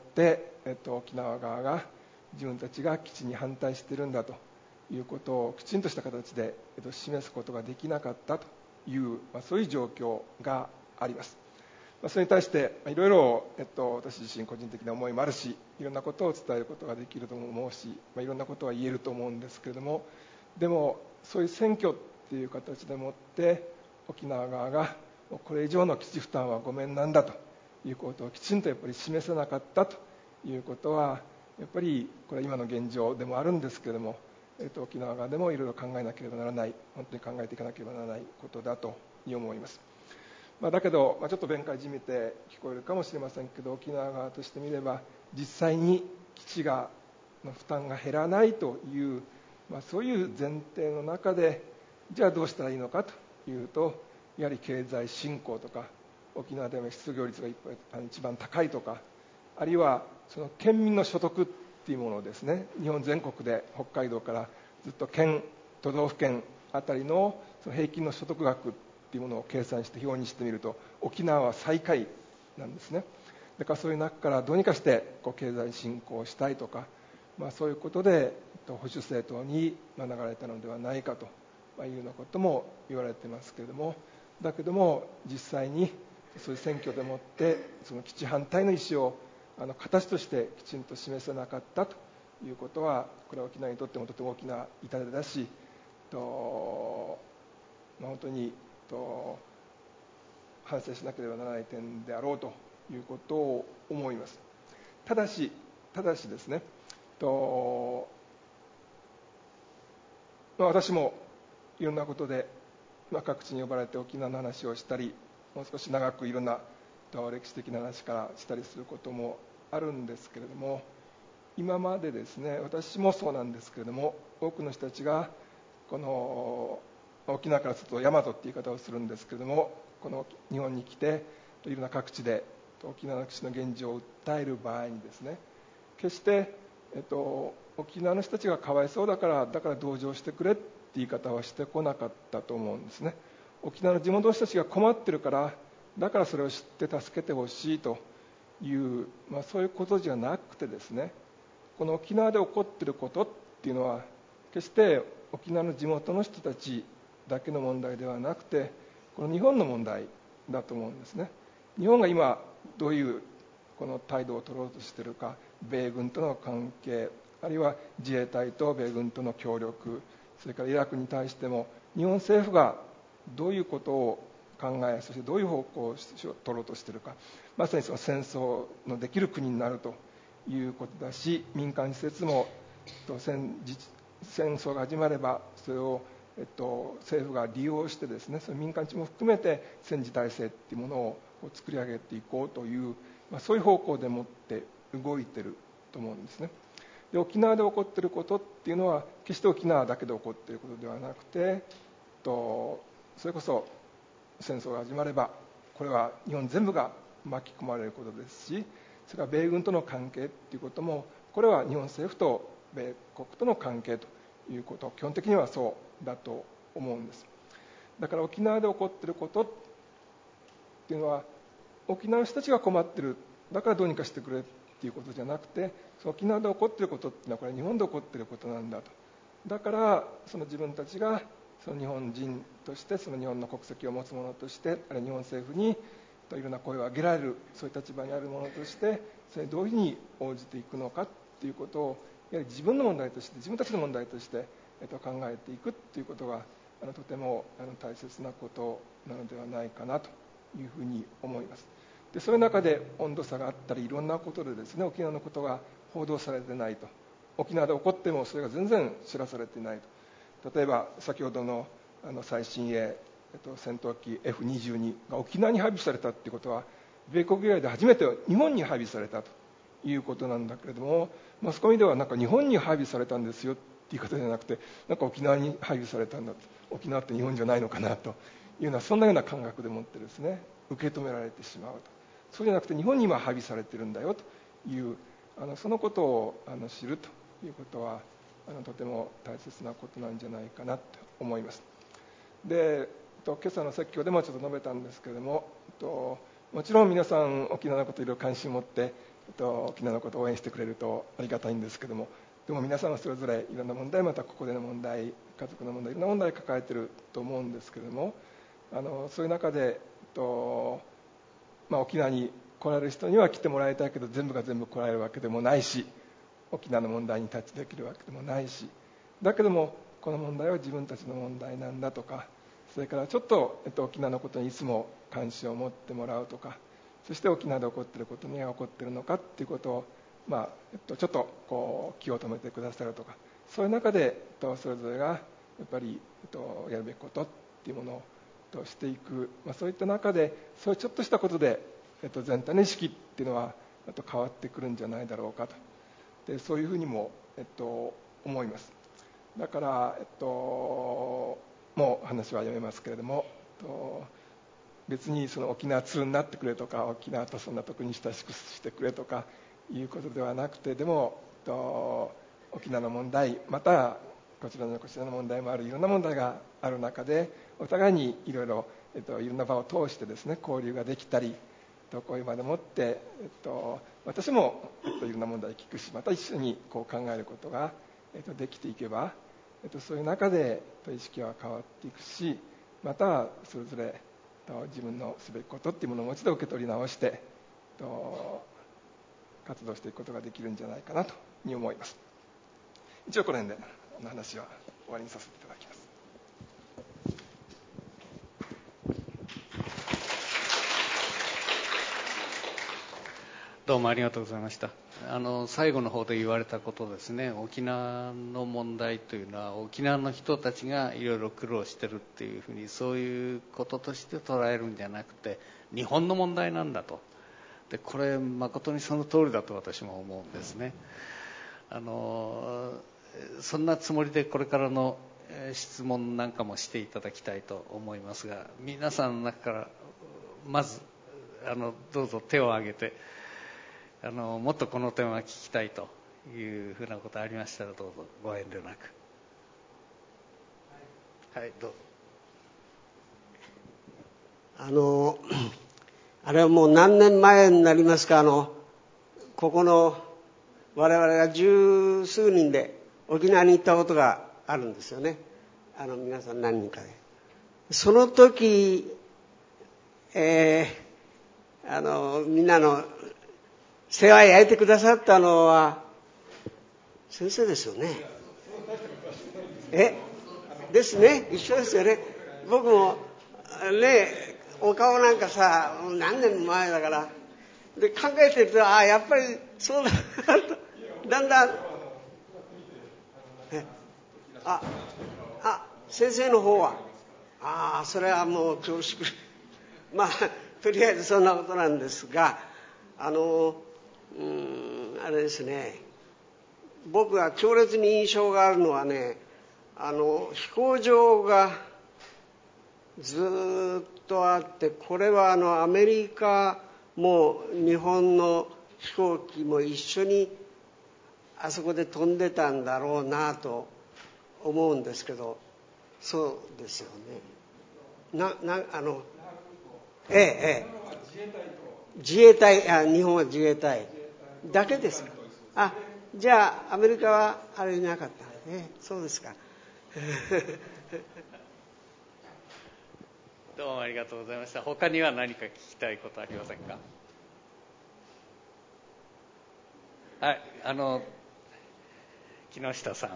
えっと、沖縄側が自分たちが基地に反対しているんだということをきちんとした形で、えっと、示すことができなかったという、まあ、そういう状況があります。まあ、それに対していろいろ、えっと、私自身個人的な思いもあるし、いろんなことを伝えることができると思うし、まあ、いろんなことは言えると思うんですけれども、でもそういう選挙っていう形でもって沖縄側がこれ以上の基地負担はごめんなんだということをきちんとやっぱり示せなかったということは、やっぱりこれは今の現状でもあるんですけれども、えっと、沖縄側でもいろいろ考えなければならない、本当に考えていかなければならないことだと思います。まあ、だけど、まあ、ちょっと弁解じみて聞こえるかもしれませんけど、沖縄側としてみれば実際に基地がの負担が減らないという、まあ、そういう前提の中で、じゃあどうしたらいいのかというと、やはり経済振興とか、沖縄でも失業率が一番高いとか、あるいはその県民の所得っていうものをですね、日本全国で北海道からずっと県都道府県あたりのその平均の所得額っていうものを計算して表にしてみると、沖縄は最下位なんですね。だからそういう中からどうにかしてこう経済振興したいとか、まあ、そういうことで保守政党に流れたのではないかというようなことも言われてますけれども、だけども実際にそういう選挙でもってその基地反対の意思をあの形としてきちんと示せなかったということは、これは沖縄にとってもとても大きな痛手だし、と、まあ、本当にと反省しなければならない点であろうということを思います。ただしただしですね、と、まあ、私もいろんなことで、まあ、各地に呼ばれて沖縄の話をしたり、もう少し長くいろんな歴史的な話からしたりすることもあるんですけれども、今までですね、私もそうなんですけれども、多くの人たちがこの沖縄からすると大和っていう言い方をするんですけれども、この日本に来ていろんな各地で沖縄の基地の現状を訴える場合にですね、決して、えっと、沖縄の人たちがかわいそうだからだから同情してくれって言い方はしてこなかったと思うんですね。沖縄の地元の人たちが困ってるからだからそれを知って助けてほしいという、まあ、そういうことじゃなくてですね、この沖縄で起こっていることっていうのは決して沖縄の地元の人たちだけの問題ではなくて、この日本の問題だと思うんですね。日本が今どういうこの態度を取ろうとしているか、米軍との関係、あるいは自衛隊と米軍との協力、それからイラクに対しても日本政府がどういうことを考え、そしてどういう方向を取ろうとしているか、まさにその戦争のできる国になるということだし、民間施設も戦, 戦争が始まればそれを、えっと、政府が利用してですね、その民間地も含めて戦時体制っていうものを作り上げていこうという、まあ、そういう方向でもって動いていると思うんですね。で、沖縄で起こっていることっていうのは決して沖縄だけで起こっていることではなくて、とそれこそ戦争が始まればこれは日本全部が巻き込まれることですし、それから米軍との関係っていうことも、これは日本政府と米国との関係ということ、基本的にはそうだと思うんです。だから沖縄で起こっていることっていうのは、沖縄の人たちが困ってる、だからどうにかしてくれっていうことじゃなくて、その沖縄で起こっていることっていうのはこれ日本で起こっていることなんだと。 だからその自分たちがその日本人として、その日本の国籍を持つ者として、あるいは日本政府にいろんな声を上げられる、そういう立場にある者として、それにどういうふうに応じていくのかということを、やはり自分の問題として、自分たちの問題として、えっと、考えていくということが、あのとてもあの大切なことなのではないかなというふうに思います。でそういう中で温度差があったり、いろんなことでですね、沖縄のことが報道されてないと、沖縄で起こってもそれが全然知らされていないと。例えば先ほどのあの最新鋭、えっと、戦闘機 エフにじゅうに が沖縄に配備されたということは、米国以外で初めて日本に配備されたということなんだけれども、マスコミではなんか日本に配備されたんですよっていうことじゃなくて、なんか沖縄に配備されたんだと、沖縄って日本じゃないのかなというような、そんなような感覚でもってですね、受け止められてしまうと。そうじゃなくて、日本に今配備されてるんだよという、あのそのことをあの知るということは、あのとても大切なことなんじゃないかなと思います。で、今朝の説教でもちょっと述べたんですけれども、もちろん皆さん沖縄のこといろいろ関心を持って沖縄のことを応援してくれるとありがたいんですけども、でも皆さんはそれぞれいろんな問題、またここでの問題、家族の問題、いろんな問題を抱えていると思うんですけれども、あのそういう中で、とまあ、沖縄に来られる人には来てもらいたいけど、全部が全部来られるわけでもないし、沖縄の問題にタッチできるわけでもないし、だけどもこの問題は自分たちの問題なんだとか、それからちょっと、えっと、沖縄のことにいつも関心を持ってもらうとか、そして沖縄で起こっていることには起こっているのかっていうことを、まあえっと、ちょっとこう気を止めてくださるとか、そういう中で、えっと、それぞれがやっぱり、えっと、やるべきことっていうものをとしていく、まあ、そういった中でそういうちょっとしたことで、えっと、全体の意識っていうのはえっと変わってくるんじゃないだろうかと、でそういうふうにも、えっと、思います。だから、えっと、もう話はやめますけれども、えっと、別にその沖縄通になってくれとか、沖縄とそんな特に親しくしてくれとかいうことではなくて、でも、えっと、沖縄の問題、またこちらのこちらの問題もある、いろんな問題がある中で、お互いにいろいろ、えっと、いろんな場を通してですね、交流ができたり、こういう場でもって、えっと、私も、えっと、いろんな問題を聞くし、また一緒にこう考えることが、えっと、できていけば、えっと、そういう中で、えっと、意識は変わっていくし、またそれぞれ、えっと、自分のすべきことっていうものをもう一度受け取り直して、えっと、活動していくことができるんじゃないかなとに思います。一応この辺での話は終わりにさせていただきます。 どうもありがとうございました。あの最後の方で言われたことですね、沖縄の問題というのは沖縄の人たちがいろいろ苦労してるっていうふうに、そういうこととして捉えるんじゃなくて、日本の問題なんだと。でこれ誠にその通りだと私も思うんですね。あのそんなつもりでこれからの質問なんかもしていただきたいと思いますが、皆さんの中からまずあのどうぞ手を挙げて、あのもっとこの点は聞きたいというふうなことありましたら、どうぞご遠慮なく。はい、はい、どうぞ。 あのあれはもう何年前になりますか、あのここの我々が十数人で沖縄に行ったことがあるんですよね。あの皆さん何人かで、その時、えー、あのみんなの世話焼いてくださったのは先生ですよね。えですね、一緒ですよね。僕もね、お顔なんかさ何年も前だからで考えてると、ああやっぱりそうだなとだんだん、えああ先生の方はああそれはもう恐縮まあとりあえずそんなことなんですが、あのうーんあれですね、僕が強烈に印象があるのはね、あの飛行場がずっとあって、これはあのアメリカも日本の飛行機も一緒にあそこで飛んでたんだろうなと思うんですけど、そうですよね。ななあのええええ自衛隊、あ日本は自衛隊だけですか。あじゃあアメリカはあれいなかったんですね、そうですか。 どうもありがとうございました。他には何か聞きたいことありませんか？はい、あの木下さん。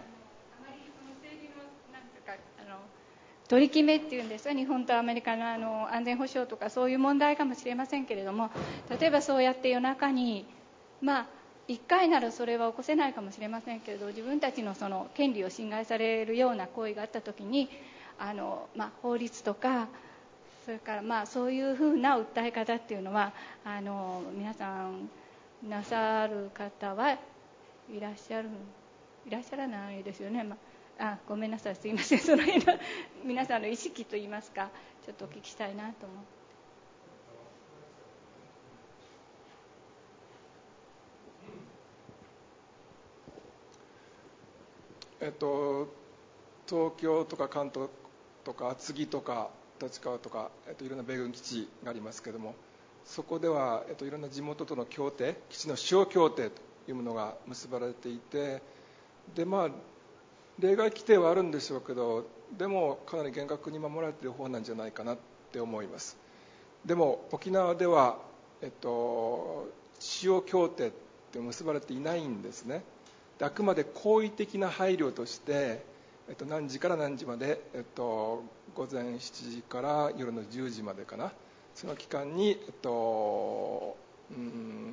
取り決めっていうんですか、日本とアメリカの、あの安全保障とかそういう問題かもしれませんけれども、例えばそうやって夜中に、まあ、いっかいならそれは起こせないかもしれませんけれど、自分たちのその権利を侵害されるような行為があったときに、あの、まあ、法律とか、それからまあそういうふうな訴え方っていうのは、あの皆さんなさる方はいらっしゃるいらっしゃらないですよね。まあ、あごめんなさい、すいません、その辺の皆さんの意識といいますか、ちょっとお聞きしたいなと思って。 えっと、東京とか関東とか厚木とか立川とか、えっと、いろんな米軍基地がありますけれども、そこでは、えっと、いろんな地元との協定、基地の使用協定というものが結ばれていて、で、まあ、例外規定はあるんでしょうけど、でもかなり厳格に守られている方なんじゃないかなって思います。でも沖縄では、えっと、使用協定って結ばれていないんですね。あくまで好意的な配慮として、えっと、何時から何時まで、えっと、午前しちじから夜のじゅうじまでかな、その期間に、えっとうん、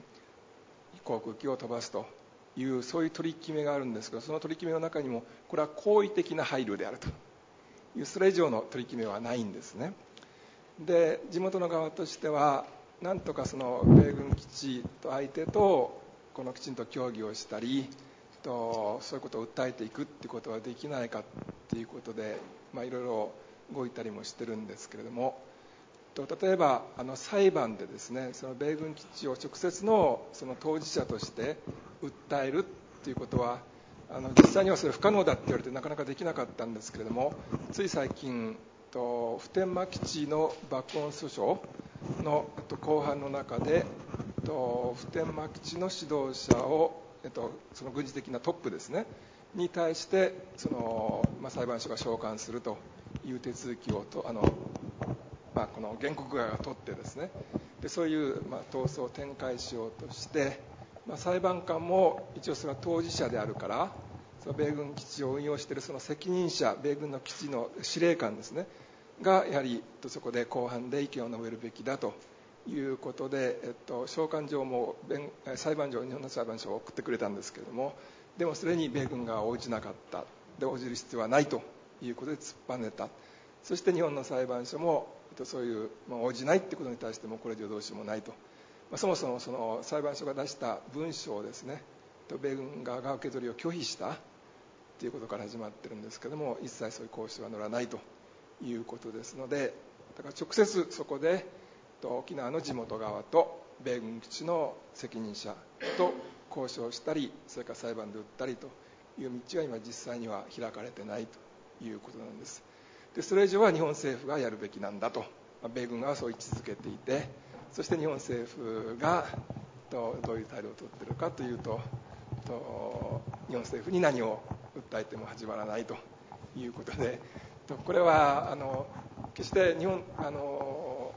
航空機を飛ばすという、そういう取り決めがあるんですが、その取り決めの中にもこれは好意的な配慮であるという、それ以上の取り決めはないんですね。で、地元の側としてはなんとかその米軍基地と相手とこのきちんと協議をしたりと、そういうことを訴えていくっていうことはできないかっていうことで、まあ、いろいろ動いたりもしてるんですけれども、と例えばあの裁判でですね、その米軍基地を直接のその当事者として訴えるっていうことは、あの実際にはそれ不可能だって言われてなかなかできなかったんですけれども、つい最近と普天間基地の爆音訴訟のと公判の中で、と普天間基地の指導者を、えっと、その軍事的なトップですねに対してその、まあ、裁判所が召喚するという手続きをとあの、まあ、この原告側が取ってですね、でそういう、まあ、闘争を展開しようとして、まあ、裁判官も一応それは当事者であるから、その米軍基地を運用しているその責任者、米軍の基地の司令官ですねがやはりそこで公判で意見を述べるべきだということで、えっと、召喚状も弁裁判所、日本の裁判所を送ってくれたんですけれども、でもそれに米軍が応じなかった、で応じる必要はないということで突っぱねた。そして日本の裁判所も、えっと、そういう、まあ、応じないということに対してもこれ以上どうしようもないと、まあ、そもそもその裁判所が出した文書をですね、米軍側が受け取りを拒否したということから始まっているんですけれども、一切そういう交渉は乗らないということですので、だから直接そこで沖縄の地元側と米軍基地の責任者と交渉したり、それから裁判で訴ったりという道は今実際には開かれてないということなんです。でそれ以上は日本政府がやるべきなんだと、米軍がそう位置づけていて、そして日本政府がどういう態度をとっているかというと、日本政府に何を訴えても始まらないということで、これはあの決して日本あの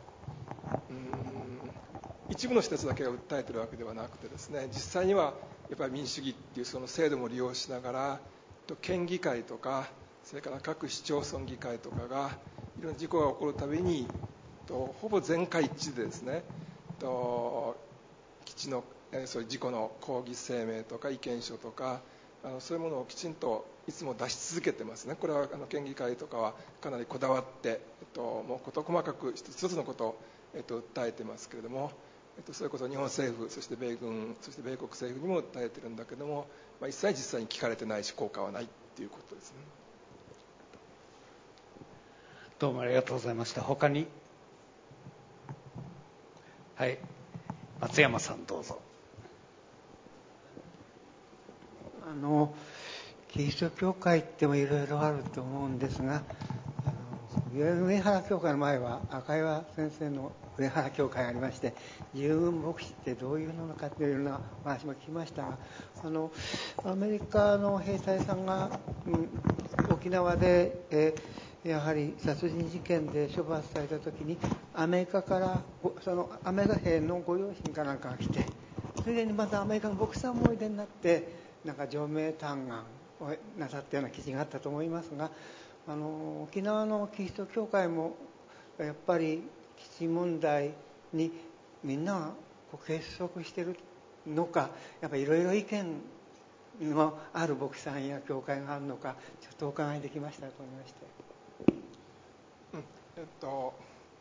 うん一部の人たちだけが訴えているわけではなくてですね、実際にはやっぱり民主主義っていうその制度も利用しながら、県議会とかそれから各市町村議会とかがいろんな事故が起こるたびにとほぼ全会一致でですね、と基地のそういう事故の抗議声明とか意見書とか、あのそういうものをきちんといつも出し続けてますね。これはあの県議会とかはかなりこだわって、えっと、もう事細かく一つ一つのことを、えっと、訴えてますけれども、えっと、そういうことを日本政府、そして米軍、そして米国政府にも訴えてるんだけども、まあ、一切実際に聞かれてないし効果はないっていうことですね。 どうもありがとうございました。他に、はい、松山さんどうぞ。 あのキリスト教会ってもいろいろあると思うんですが、あの上原教会の前は赤岩先生の上原教会がありまして、従軍牧師ってどういうのかというような話も聞きましたが、あのアメリカの兵隊さんが、うん、沖縄で、えー、やはり殺人事件で処罰された時にアメリカからそのアメリカ兵のご両親かなんかが来て、それにまたアメリカの牧師さんもおいでになってなんか上名嘆願をなさったような記事があったと思いますが、あの沖縄のキリスト教会もやっぱり基地問題にみんながこう結束しているのか、やっぱりいろいろ意見のある牧師さんや教会があるのか、ちょっとお伺いできましたらと思いまして。 うん、えっと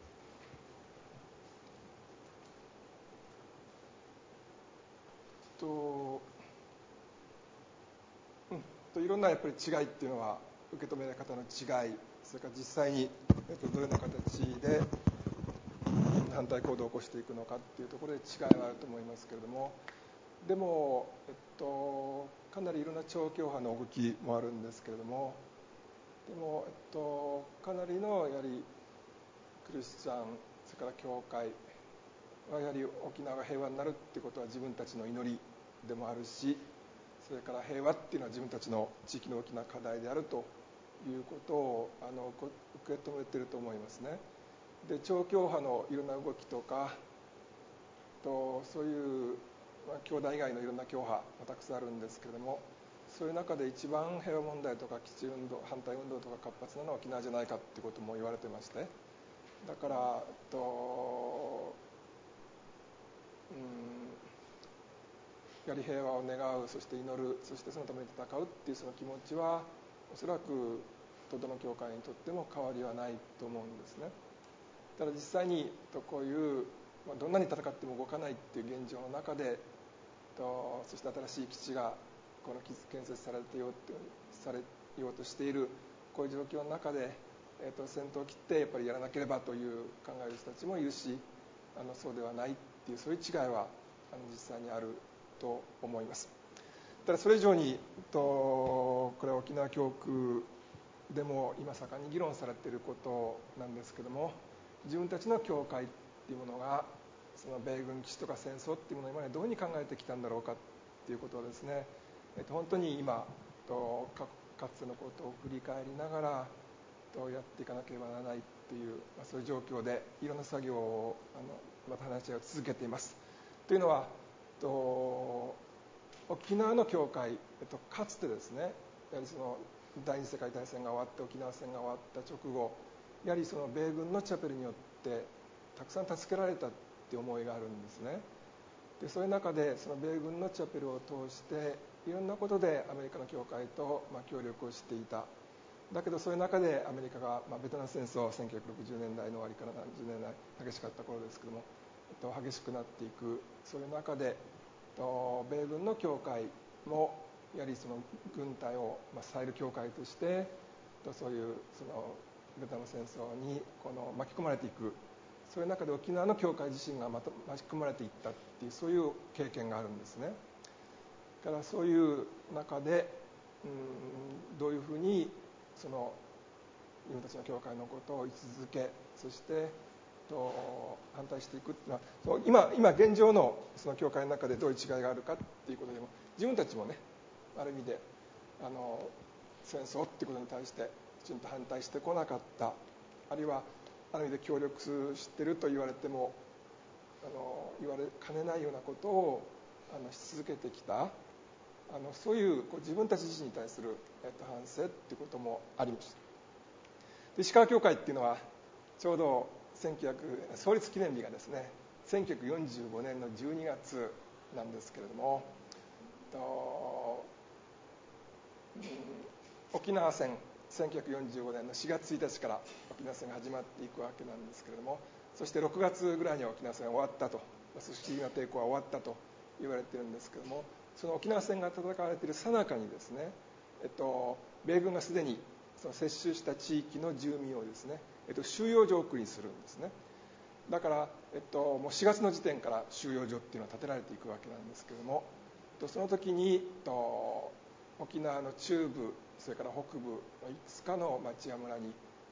とうんといろんなやっぱり違いっていうのは受け止め方の違い、それから実際に、えっと、どのような形で反対行動を起こしていくのかっていうところで違いはあると思いますけれども、でも、えっと、かなりいろんな超教派の動きもあるんですけれども、でも、えっと、かなりのやはりクリスチャン、それから教会はやはり沖縄が平和になるっていうことは自分たちの祈りでもあるし、それから平和っていうのは自分たちの地域の大きな課題であるということをあの受け止めていると思いますね。で、超教派のいろんな動きとかとそういう、まあ、教団以外のいろんな教派がたくさんあるんですけれども、そういう中で一番平和問題とか基地運動、反対運動とか活発なのは沖縄じゃないかっていうことも言われてまして、だから、えっとうんやはり平和を願う、そして祈る、そしてそのために戦うっていうその気持ちはおそらくどの教会にとっても変わりはないと思うんですね。ただ実際にこういうどんなに戦っても動かないっていう現状の中で、そして新しい基地がこの建設されてようとされようとしているこういう状況の中で、えー、と先頭を切ってやっぱりやらなければという考える人たちもいるし、あのそうではないっていうそういう違いはあの実際にあると思います。ただそれ以上にとこれは沖縄教区でも今盛んに議論されていることなんですけども、自分たちの教会っていうものがその米軍基地とか戦争っていうものを今までどういうふうに考えてきたんだろうかっていうことをですね、えっと、本当に今とかつてのことを振り返りながらとやっていかなければならないっていう、まあ、そういう状況でいろんな作業をあのまた話し合いを続けています。というのはと沖縄の教会、えっと、かつてですね、やはりその第二次世界大戦が終わって沖縄戦が終わった直後、やはりその米軍のチャペルによってたくさん助けられたっていう思いがあるんですね。でそういう中でその米軍のチャペルを通していろんなことでアメリカの教会とまあ協力をしていた。だけどそういう中でアメリカが、まあ、ベトナム戦争せんきゅうひゃくろくじゅうねんだいの終わりからななじゅうねんだい激しかった頃ですけども、えっと、激しくなっていく。そういう中で、えっと、米軍の教会もやはりその軍隊を、まあ、支える教会として、えっと、そういうそのベトナム戦争にこの巻き込まれていく。そういう中で沖縄の教会自身がまた巻き込まれていったっていうそういう経験があるんですね。だからそういう中でうんどういうふうにその自分たちの教会のことを位置づけ、そしてと反対していくっていうのはそう今今現状のその教会の中でどういう違いがあるかっていうことでも自分たちもねある意味であの戦争っていうことに対してきちんと反対してこなかった、あるいはある意味で協力してると言われてもあの言われかねないようなことをあのし続けてきた、あのそういうこう自分たち自身に対する、えっと、反省っていうこともありました。で石川教会っていうのはちょうどせんきゅうひゃく創立記念日がですねせんきゅうひゃくよんじゅうごねんのじゅうにがつなんですけれども、と、うん、沖縄戦せんきゅうひゃくよんじゅうごねんのしがつついたちから沖縄戦が始まっていくわけなんですけれども、そしてろくがつぐらいには沖縄戦が終わったと、組織的な抵抗は終わったと言われているんですけれども、その沖縄戦が戦われている最中にですね、えっと、米軍がすでにその接収した地域の住民をですね、えっと、収容所送りにするんですね。だから、えっと、もうしがつの時点から収容所っていうのは建てられていくわけなんですけれども、その時に、えっと、沖縄の中部それから北部いくつかの町や村に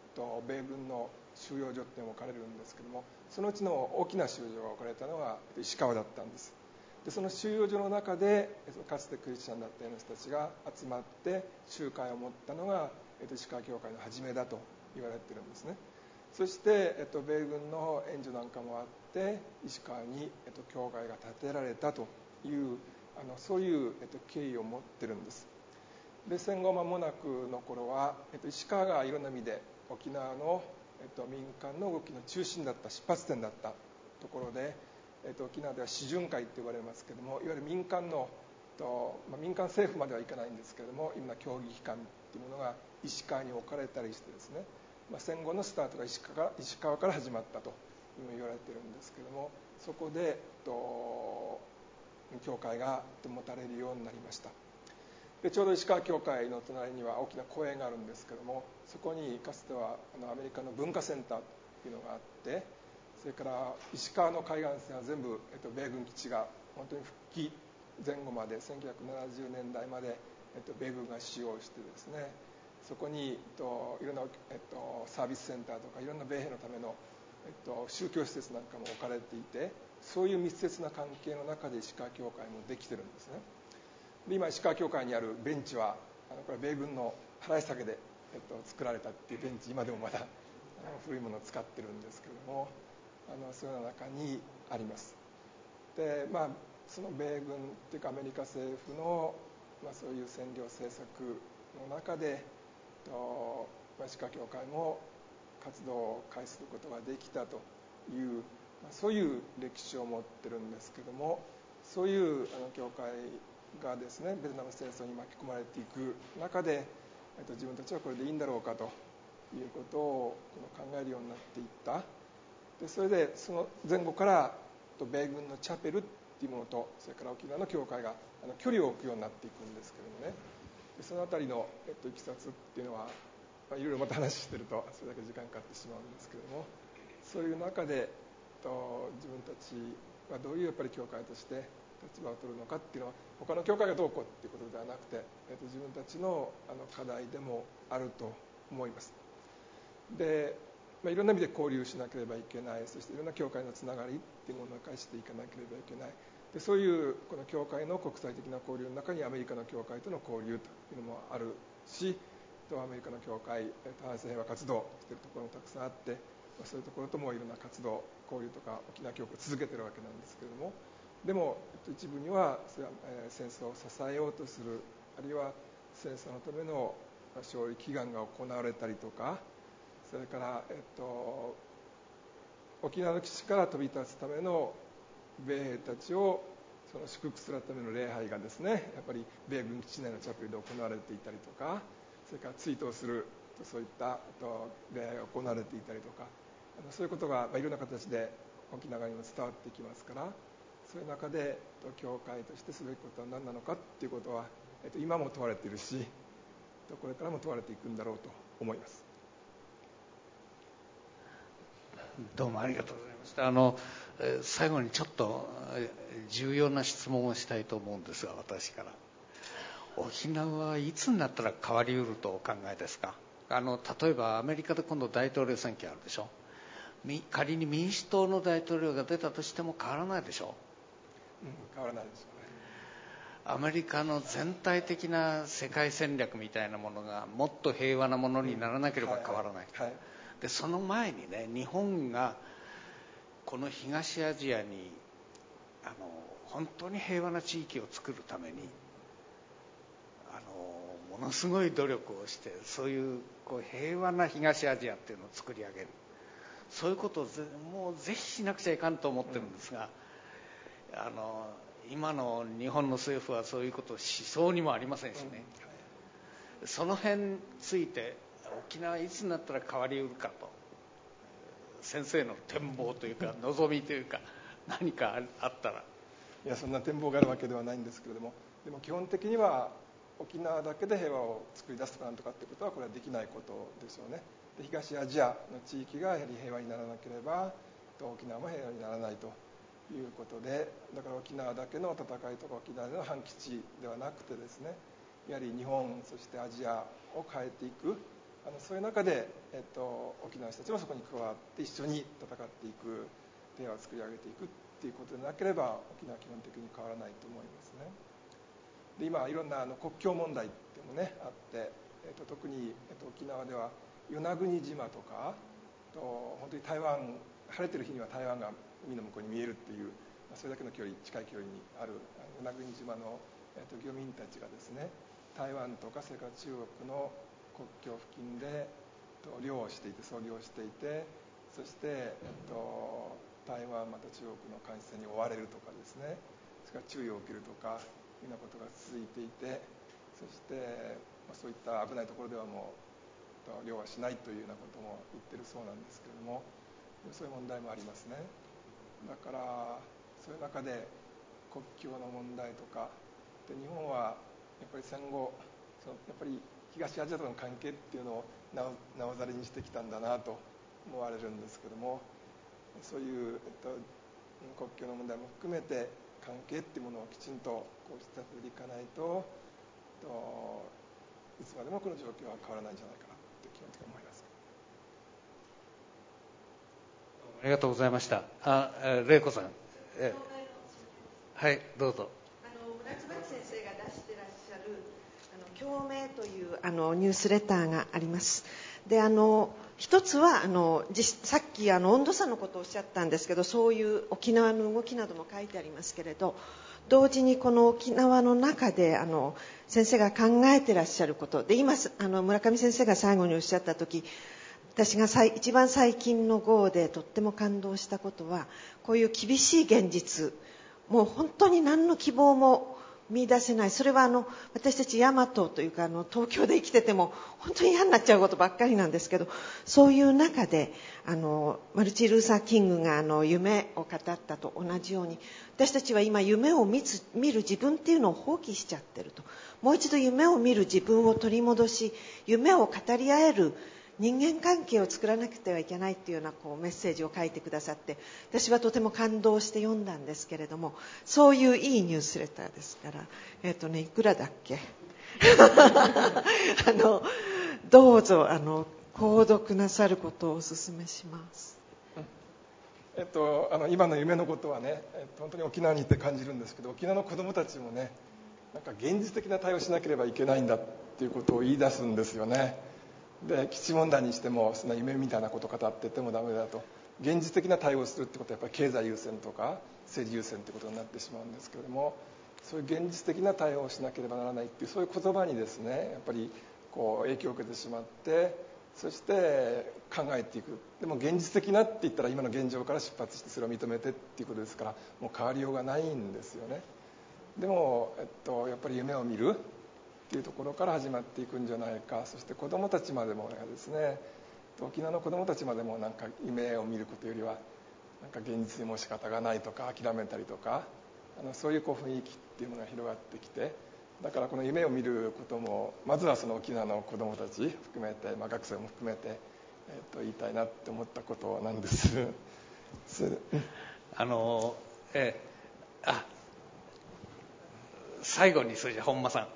と米軍の収容所っていうのが置かれるんですけども、そのうちの大きな収容所が置かれたのが石川だったんです。でその収容所の中でかつてクリスチャンだったような人たちが集まって集会を持ったのが石川教会の始めだと言われているんですね。そして、えっと、米軍の援助なんかもあって石川に、えっと、教会が建てられたというあのそういう、えっと、経緯を持っているんです。で戦後間もなくの頃は、えっと、石川がいろんな意味で沖縄の、えっと、民間の動きの中心だった出発点だったところで、えっと、沖縄では市巡会と呼ばれますけれども、いわゆる民間の、えっとまあ、民間政府まではいかないんですけれども、いろんな協議機関というものが石川に置かれたりしてですね、まあ、戦後のスタートが石川、石川から始まったと言われているんですけれども、そこで、えっと、教会が持たれるようになりました。でちょうど石川教会の隣には大きな公園があるんですけども、そこにかつてはあのアメリカの文化センターというのがあって、それから石川の海岸線は全部、えっと、米軍基地が本当に復帰前後までせんきゅうひゃくななじゅうねんだいまで、えっと、米軍が使用してですね、そこに、えっと、いろんな、えっと、サービスセンターとかいろんな米兵のための、えっと、宗教施設なんかも置かれていて、そういう密接な関係の中で石川教会もできてるんですね。で今石川教会にあるベンチはあのこれ米軍の払い下げで、えっと、作られたっていうベンチ、今でもまだあの古いものを使ってるんですけれども、あのそういうような中にあります。でまあその米軍っていうかアメリカ政府の、まあ、そういう占領政策の中でと、まあ、石川教会も活動を開始することができたという、まあ、そういう歴史を持ってるんですけども、そういうあの教会がですねベトナム戦争に巻き込まれていく中で、えっと、自分たちはこれでいいんだろうかということをこの考えるようになっていった。でそれでその前後から米軍のチャペルっていうものと、それから沖縄の教会があの距離を置くようになっていくんですけどもね、でそのあたりの、えっと、いきさつっていうのは、まあ、いろいろまた話してるとそれだけ時間かかってしまうんですけれども、そういう中で、えっと、自分たちはどういうやっぱり教会として立場を取るのかっていうのは他の教会がどうこうっていうことではなくて、えっと、自分たちのあの課題でもあると思います。でまあ、いろんな意味で交流しなければいけない、そしていろんな教会のつながりっていうものを返していかなければいけない。でそういうこの教会の国際的な交流の中にアメリカの教会との交流というのもあるし、アメリカの教会多発平和活動しているところもたくさんあって、そういうところともいろんな活動交流とか沖縄教会を続けているわけなんですけれども、でも一部にはそれは戦争を支えようとする、あるいは戦争のための勝利祈願が行われたりとか、それから、えっと、沖縄の基地から飛び立つための米兵たちをその祝福するための礼拝がですね、やっぱり米軍基地内のチャペルで行われていたりとか、それから追悼するそういった礼拝が行われていたりとか、そういうことが、まあ、いろんな形で沖縄にも伝わってきますから、そういう中で教会としてすべきことは何なのかっていうことは、えっと、今も問われているし、これからも問われていくんだろうと思います。 どうもありがとうございました。あの最後にちょっと重要な質問をしたいと思うんですが、私から。沖縄はいつになったら変わりうるとお考えですか？あの例えばアメリカで今度大統領選挙あるでしょ。仮に民主党の大統領が出たとしても変わらないでしょ。 うん、変わらないでしょうね。 アメリカの全体的な世界戦略みたいなものがもっと平和なものにならなければ変わらない。うん、はいはいはい、でその前にね、日本がこの東アジアにあの本当に平和な地域を作るためにあのものすごい努力をして、そういうこう平和な東アジアっていうのを作り上げる、そういうことをぜもうぜひしなくちゃいかんと思ってるんですが、うん、あの今の日本の政府はそういうことをしそうにもありませんしね、うん、その辺について沖縄いつになったら変わりうるかと、先生の展望というか望みというか何かあったら。 いや、そんな展望があるわけではないんですけれども、でも基本的には沖縄だけで平和を作り出すとかなんとかってことはこれはできないことですよね。で東アジアの地域がやはり平和にならなければ沖縄も平和にならないということで、だから沖縄だけの戦いとか沖縄での反基地ではなくてですね、やはり日本そしてアジアを変えていくあのそういう中で、えっと、沖縄の人たちもそこに加わって一緒に戦っていく、平和を作り上げていくっていうことでなければ沖縄は基本的に変わらないと思いますね。で今いろんなあの国境問題っていうのもねあって、えっと、特に、えっと、沖縄では与那国島とかと本当に台湾晴れてる日には台湾が海の向こうに見えるっていう、まあ、それだけの距離近い距離にある与那国島の、えっと、漁民たちがですね台湾とかそれから中国の国境付近で漁をしていて操業をしていて、そして、えっと、台湾また中国の監視船に追われるとかですね、それから注意を受けるとかいうようなことが続いていて、そして、まあ、そういった危ないところではもう漁はしないというようなことも言ってるそうなんですけれども、そういう問題もありますね。だからそういう中で国境の問題とかで日本はやっぱり戦後そのやっぱり東アジアとの関係っていうのをなお、なおざりにしてきたんだなと思われるんですけども、そういう、えっと、国境の問題も含めて関係っていうものをきちんとこうして立てていかないと、といつまでもこの状況は変わらないんじゃないかなって基本的に思います。 ありがとうございました。あ、玲子さん、えはいどうぞ。 あの村椿先生が出してらっしゃるあの共鳴というあのニュースレターがあります。であの一つはあのさっきあの温度差のことをおっしゃったんですけど、そういう沖縄の動きなども書いてありますけれど、同時にこの沖縄の中であの先生が考えてらっしゃることで、今あの村上先生が最後におっしゃった時、私が一番最近の号でとっても感動したことは、こういう厳しい現実、もう本当に何の希望も見出せない。それはあの私たち大和というかあの東京で生きてても本当に嫌になっちゃうことばっかりなんですけど、そういう中であのマルチン・ルーサー・キングがあの夢を語ったと同じように、私たちは今夢を見つ見る自分っていうのを放棄しちゃってると。もう一度夢を見る自分を取り戻し、夢を語り合える人間関係を作らなくてはいけないっていうようなこうメッセージを書いてくださって、私はとても感動して読んだんですけれども、そういういいニュースレターですから、えっとねいくらだっけあのどうぞあの購読なさることをお勧めします。 えっと、あの今の夢のことはね、えっと、本当に沖縄に行って感じるんですけど、沖縄の子どもたちもね、なんか現実的な対応しなければいけないんだっていうことを言い出すんですよね。で基地問題にしてもそんな夢みたいなことを語っててもダメだと、現実的な対応をするってことはやっぱり経済優先とか政治優先ってことになってしまうんですけれども、そういう現実的な対応をしなければならないっていうそういう言葉にですねやっぱりこう影響を受けてしまって、そして考えていく。でも現実的なって言ったら今の現状から出発してそれを認めてっていうことですから、もう変わりようがないんですよね。でも、えっと、やっぱり夢を見るっていうところから始まっていくんじゃないか。そして子どもたちまでもですね、沖縄の子どもたちまでもなんか夢を見ることよりはなんか現実にも仕方がないとか諦めたりとか、あのそういうこう雰囲気っていうものが広がってきて、だからこの夢を見ることもまずはその沖縄の子どもたち含めて、まあ、学生も含めて、えー、と言いたいなって思ったことなんです。 あのえー、あ最後にそれじゃ本間さん。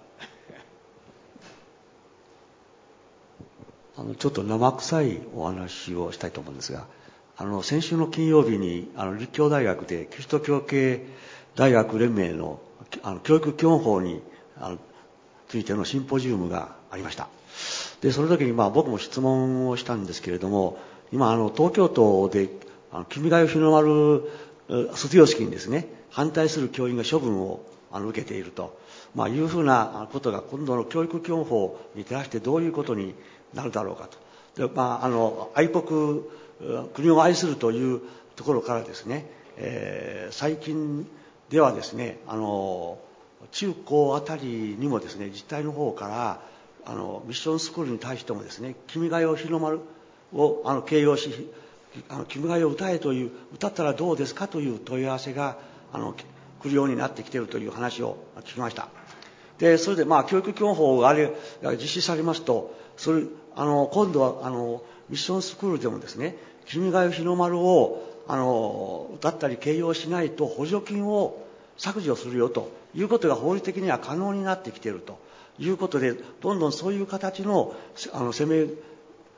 あのちょっと生臭いお話をしたいと思うんですが、あの先週の金曜日にあの立教大学でキリスト教系大学連盟のあの教育基本法にあのついてのシンポジウムがありました。でその時にまあ僕も質問をしたんですけれども、今あの東京都であの君が代日の丸卒業式にですね反対する教員が処分をあの受けていると、まあ、いうふうなことが今度の教育基本法に照らしてどういうことになるだろうかと。で、まあ、あの愛国国を愛するというところからですね、えー、最近ではですねあの中高あたりにもですね自治体の方からあのミッションスクールに対してもですね君が代日の丸をあの形容し、あの君が代を歌えという歌ったらどうですかという問い合わせがあの来るようになってきているという話を聞きました。でそれでまあ教育基本法があれ実施されますと、それあの今度はあのミッションスクールでもですね君が代日の丸をあの歌ったり形容しないと補助金を削除するよということが法律的には可能になってきているということで、どんどんそういう形のあの攻め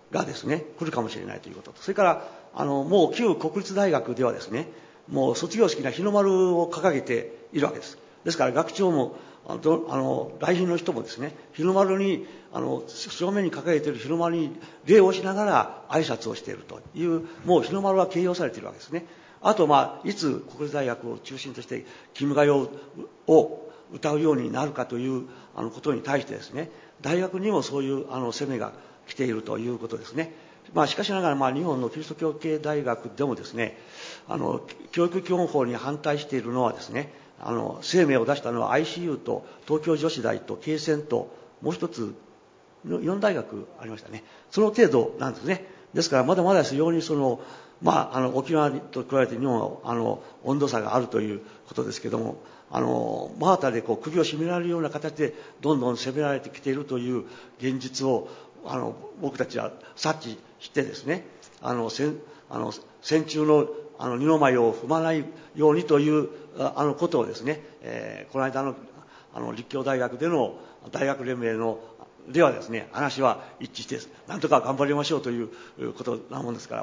がですね来るかもしれないということと、それからあのもう旧国立大学ではですねもう卒業式には日の丸を掲げているわけです。ですから学長もあのあの来賓の人もですね日の丸にあの正面に掲げている日の丸に礼をしながら挨拶をしているという、もう日の丸は掲揚されているわけですね。あと、まあ、いつ国立大学を中心として君が代を歌うようになるかというあのことに対してですね、大学にもそういうあの攻めが来ているということですね。まあ、しかしながら、まあ、日本のキリスト教系大学でもですね、あの教育基本法に反対しているのはですね、あの声明を出したのは アイシーユー と東京女子大と慶泉ともう一つよん大学ありましたね。その程度なんですね。ですからまだまだ非常にそのまあ、あの沖縄と比べて日本はあの温度差があるということですけども、あの真綿でこう首を絞められるような形でどんどん攻められてきているという現実をあの僕たちは察知してですね、あの戦あの戦中のあの二の舞を踏まないようにというあのことをですね、えー、この間のあの立教大学での大学連盟のではですね、話は一致してなんとか頑張りましょうということなもんですから、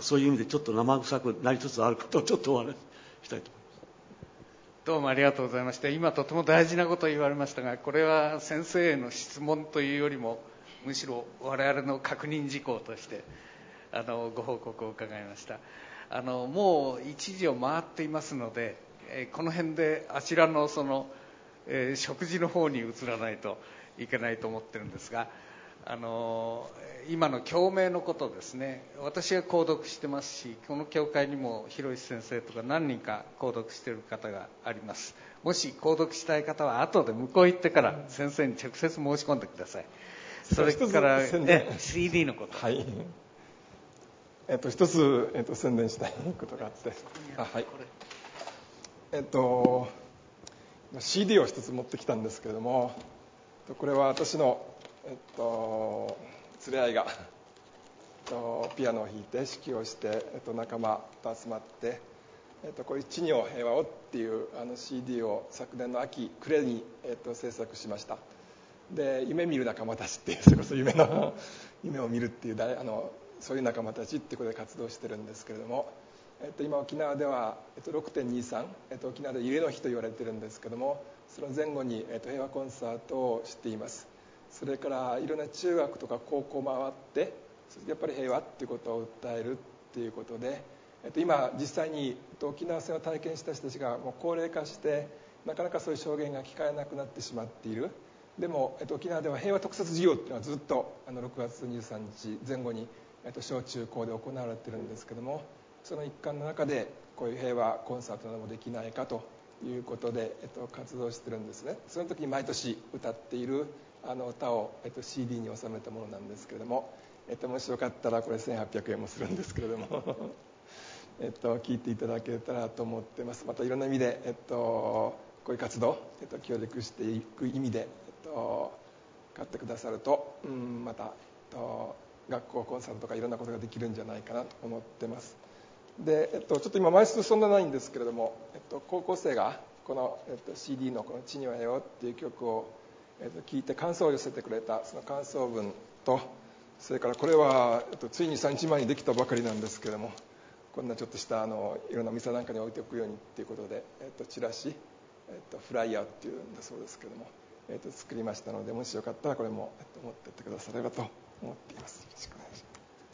そういう意味でちょっと生臭くなりつつあることをちょっとお話ししたいと思います。 どうもありがとうございました。今とても大事なことを言われましたが、これは先生への質問というよりもむしろ我々の確認事項としてあのご報告を伺いました。あのもう一時を回っていますので、えー、この辺であちらのその、えー、食事の方に移らないといけないと思ってるんですが、あの今の共鳴のことですね、私は購読してますし、この教会にも広石先生とか何人か購読している方があります。もし購読したい方は後で向こう行ってから先生に直接申し込んでください。それからえ シーディー のこと、 はい、えっと、一つ、えっと、宣伝したいことがあって、あ、はい、えっと シーディー を一つ持ってきたんですけれども、これは私の、えっと、連れ合いが、えっと、ピアノを弾いて指揮をして、えっと、仲間と集まって、えっと、こういう地にを平和をっていうあの シーディー を昨年の秋暮れに、えっと、制作しました。で、夢見る仲間たちっていう、それこそ夢の夢を見るっていうあのそういう仲間たちっていうことで活動してるんですけれども、えっと、今沖縄では、えっと、ろくてんにさん、えっと、沖縄で慰霊の日と言われてるんですけども、その前後に、えっと、平和コンサートをしています。それからいろんな中学とか高校回ってやっぱり平和っていうことを訴えるっていうことで、えっと、今実際に、えっと、沖縄戦を体験した人たちがもう高齢化してなかなかそういう証言が聞かれなくなってしまっている。でも、えっと、沖縄では平和特設授業っていうのはずっとあのろくがつにじゅうさんにち前後に、えっと、小中高で行われているんですけども、その一環の中でこういう平和コンサートなどもできないかということで、えっと、活動してるんですね。その時に毎年歌っているあの歌を、えっと、シーディー に収めたものなんですけれども、えっと、もしよかったらこれせんはっぴゃくえんもするんですけれどもえっと、聞いていただけたらと思ってます。またいろんな意味で、えっと、こういう活動、えっと、協力していく意味で、えっと、買ってくださると、うん、また、えっと、学校コンサートとかいろんなことができるんじゃないかなと思ってます。で、えっと、ちょっと今枚数そんなないんですけれども、えっと、高校生がこの、えっと、シーディー のこの地にはよっていう曲を、えっと、聞いて感想を寄せてくれたその感想文と、それからこれは、えっと、ついにさんにちまえにできたばかりなんですけれども、こんなちょっとしたあのいろんな店なんかに置いておくようにっていうことで、えっと、チラシ、えっと、フライヤーっていうんだそうですけれども、えっと、作りましたので、もしよかったらこれも、えっと、持ってってくださればと思っています。よろしくお願いします。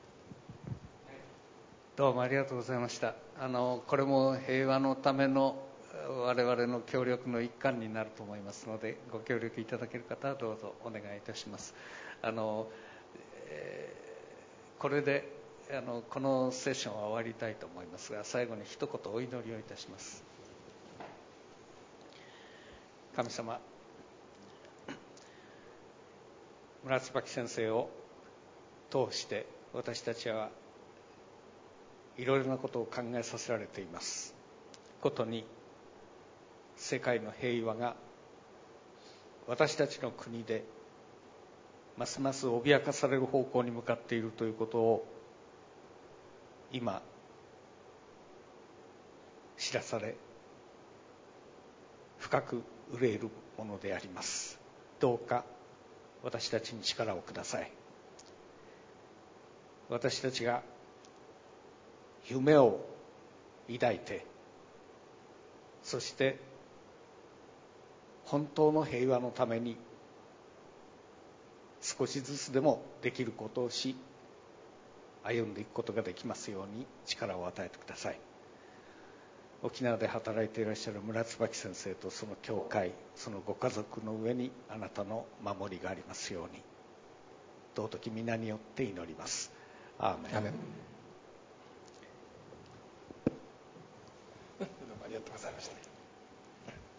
どうもありがとうございました。あのこれも平和のための我々の協力の一環になると思いますので、ご協力いただける方はどうぞお願いいたします。あの、えー、これであのこのセッションは終わりたいと思いますが、最後に一言お祈りをいたします。神様、村椿先生を通して私たちはいろいろなことを考えさせられています。ことに世界の平和が私たちの国でますます脅かされる方向に向かっているということを今知らされ、深く憂えるものであります。どうか私たちに力をください。 私たちが夢を抱いて、そして本当の平和のために少しずつでもできることをし、歩んでいくことができますように力を与えてください。沖縄で働いていらっしゃる村椿先生とその教会、そのご家族の上にあなたの守りがありますように、尊き皆によって祈ります。アーメン。 アーメン。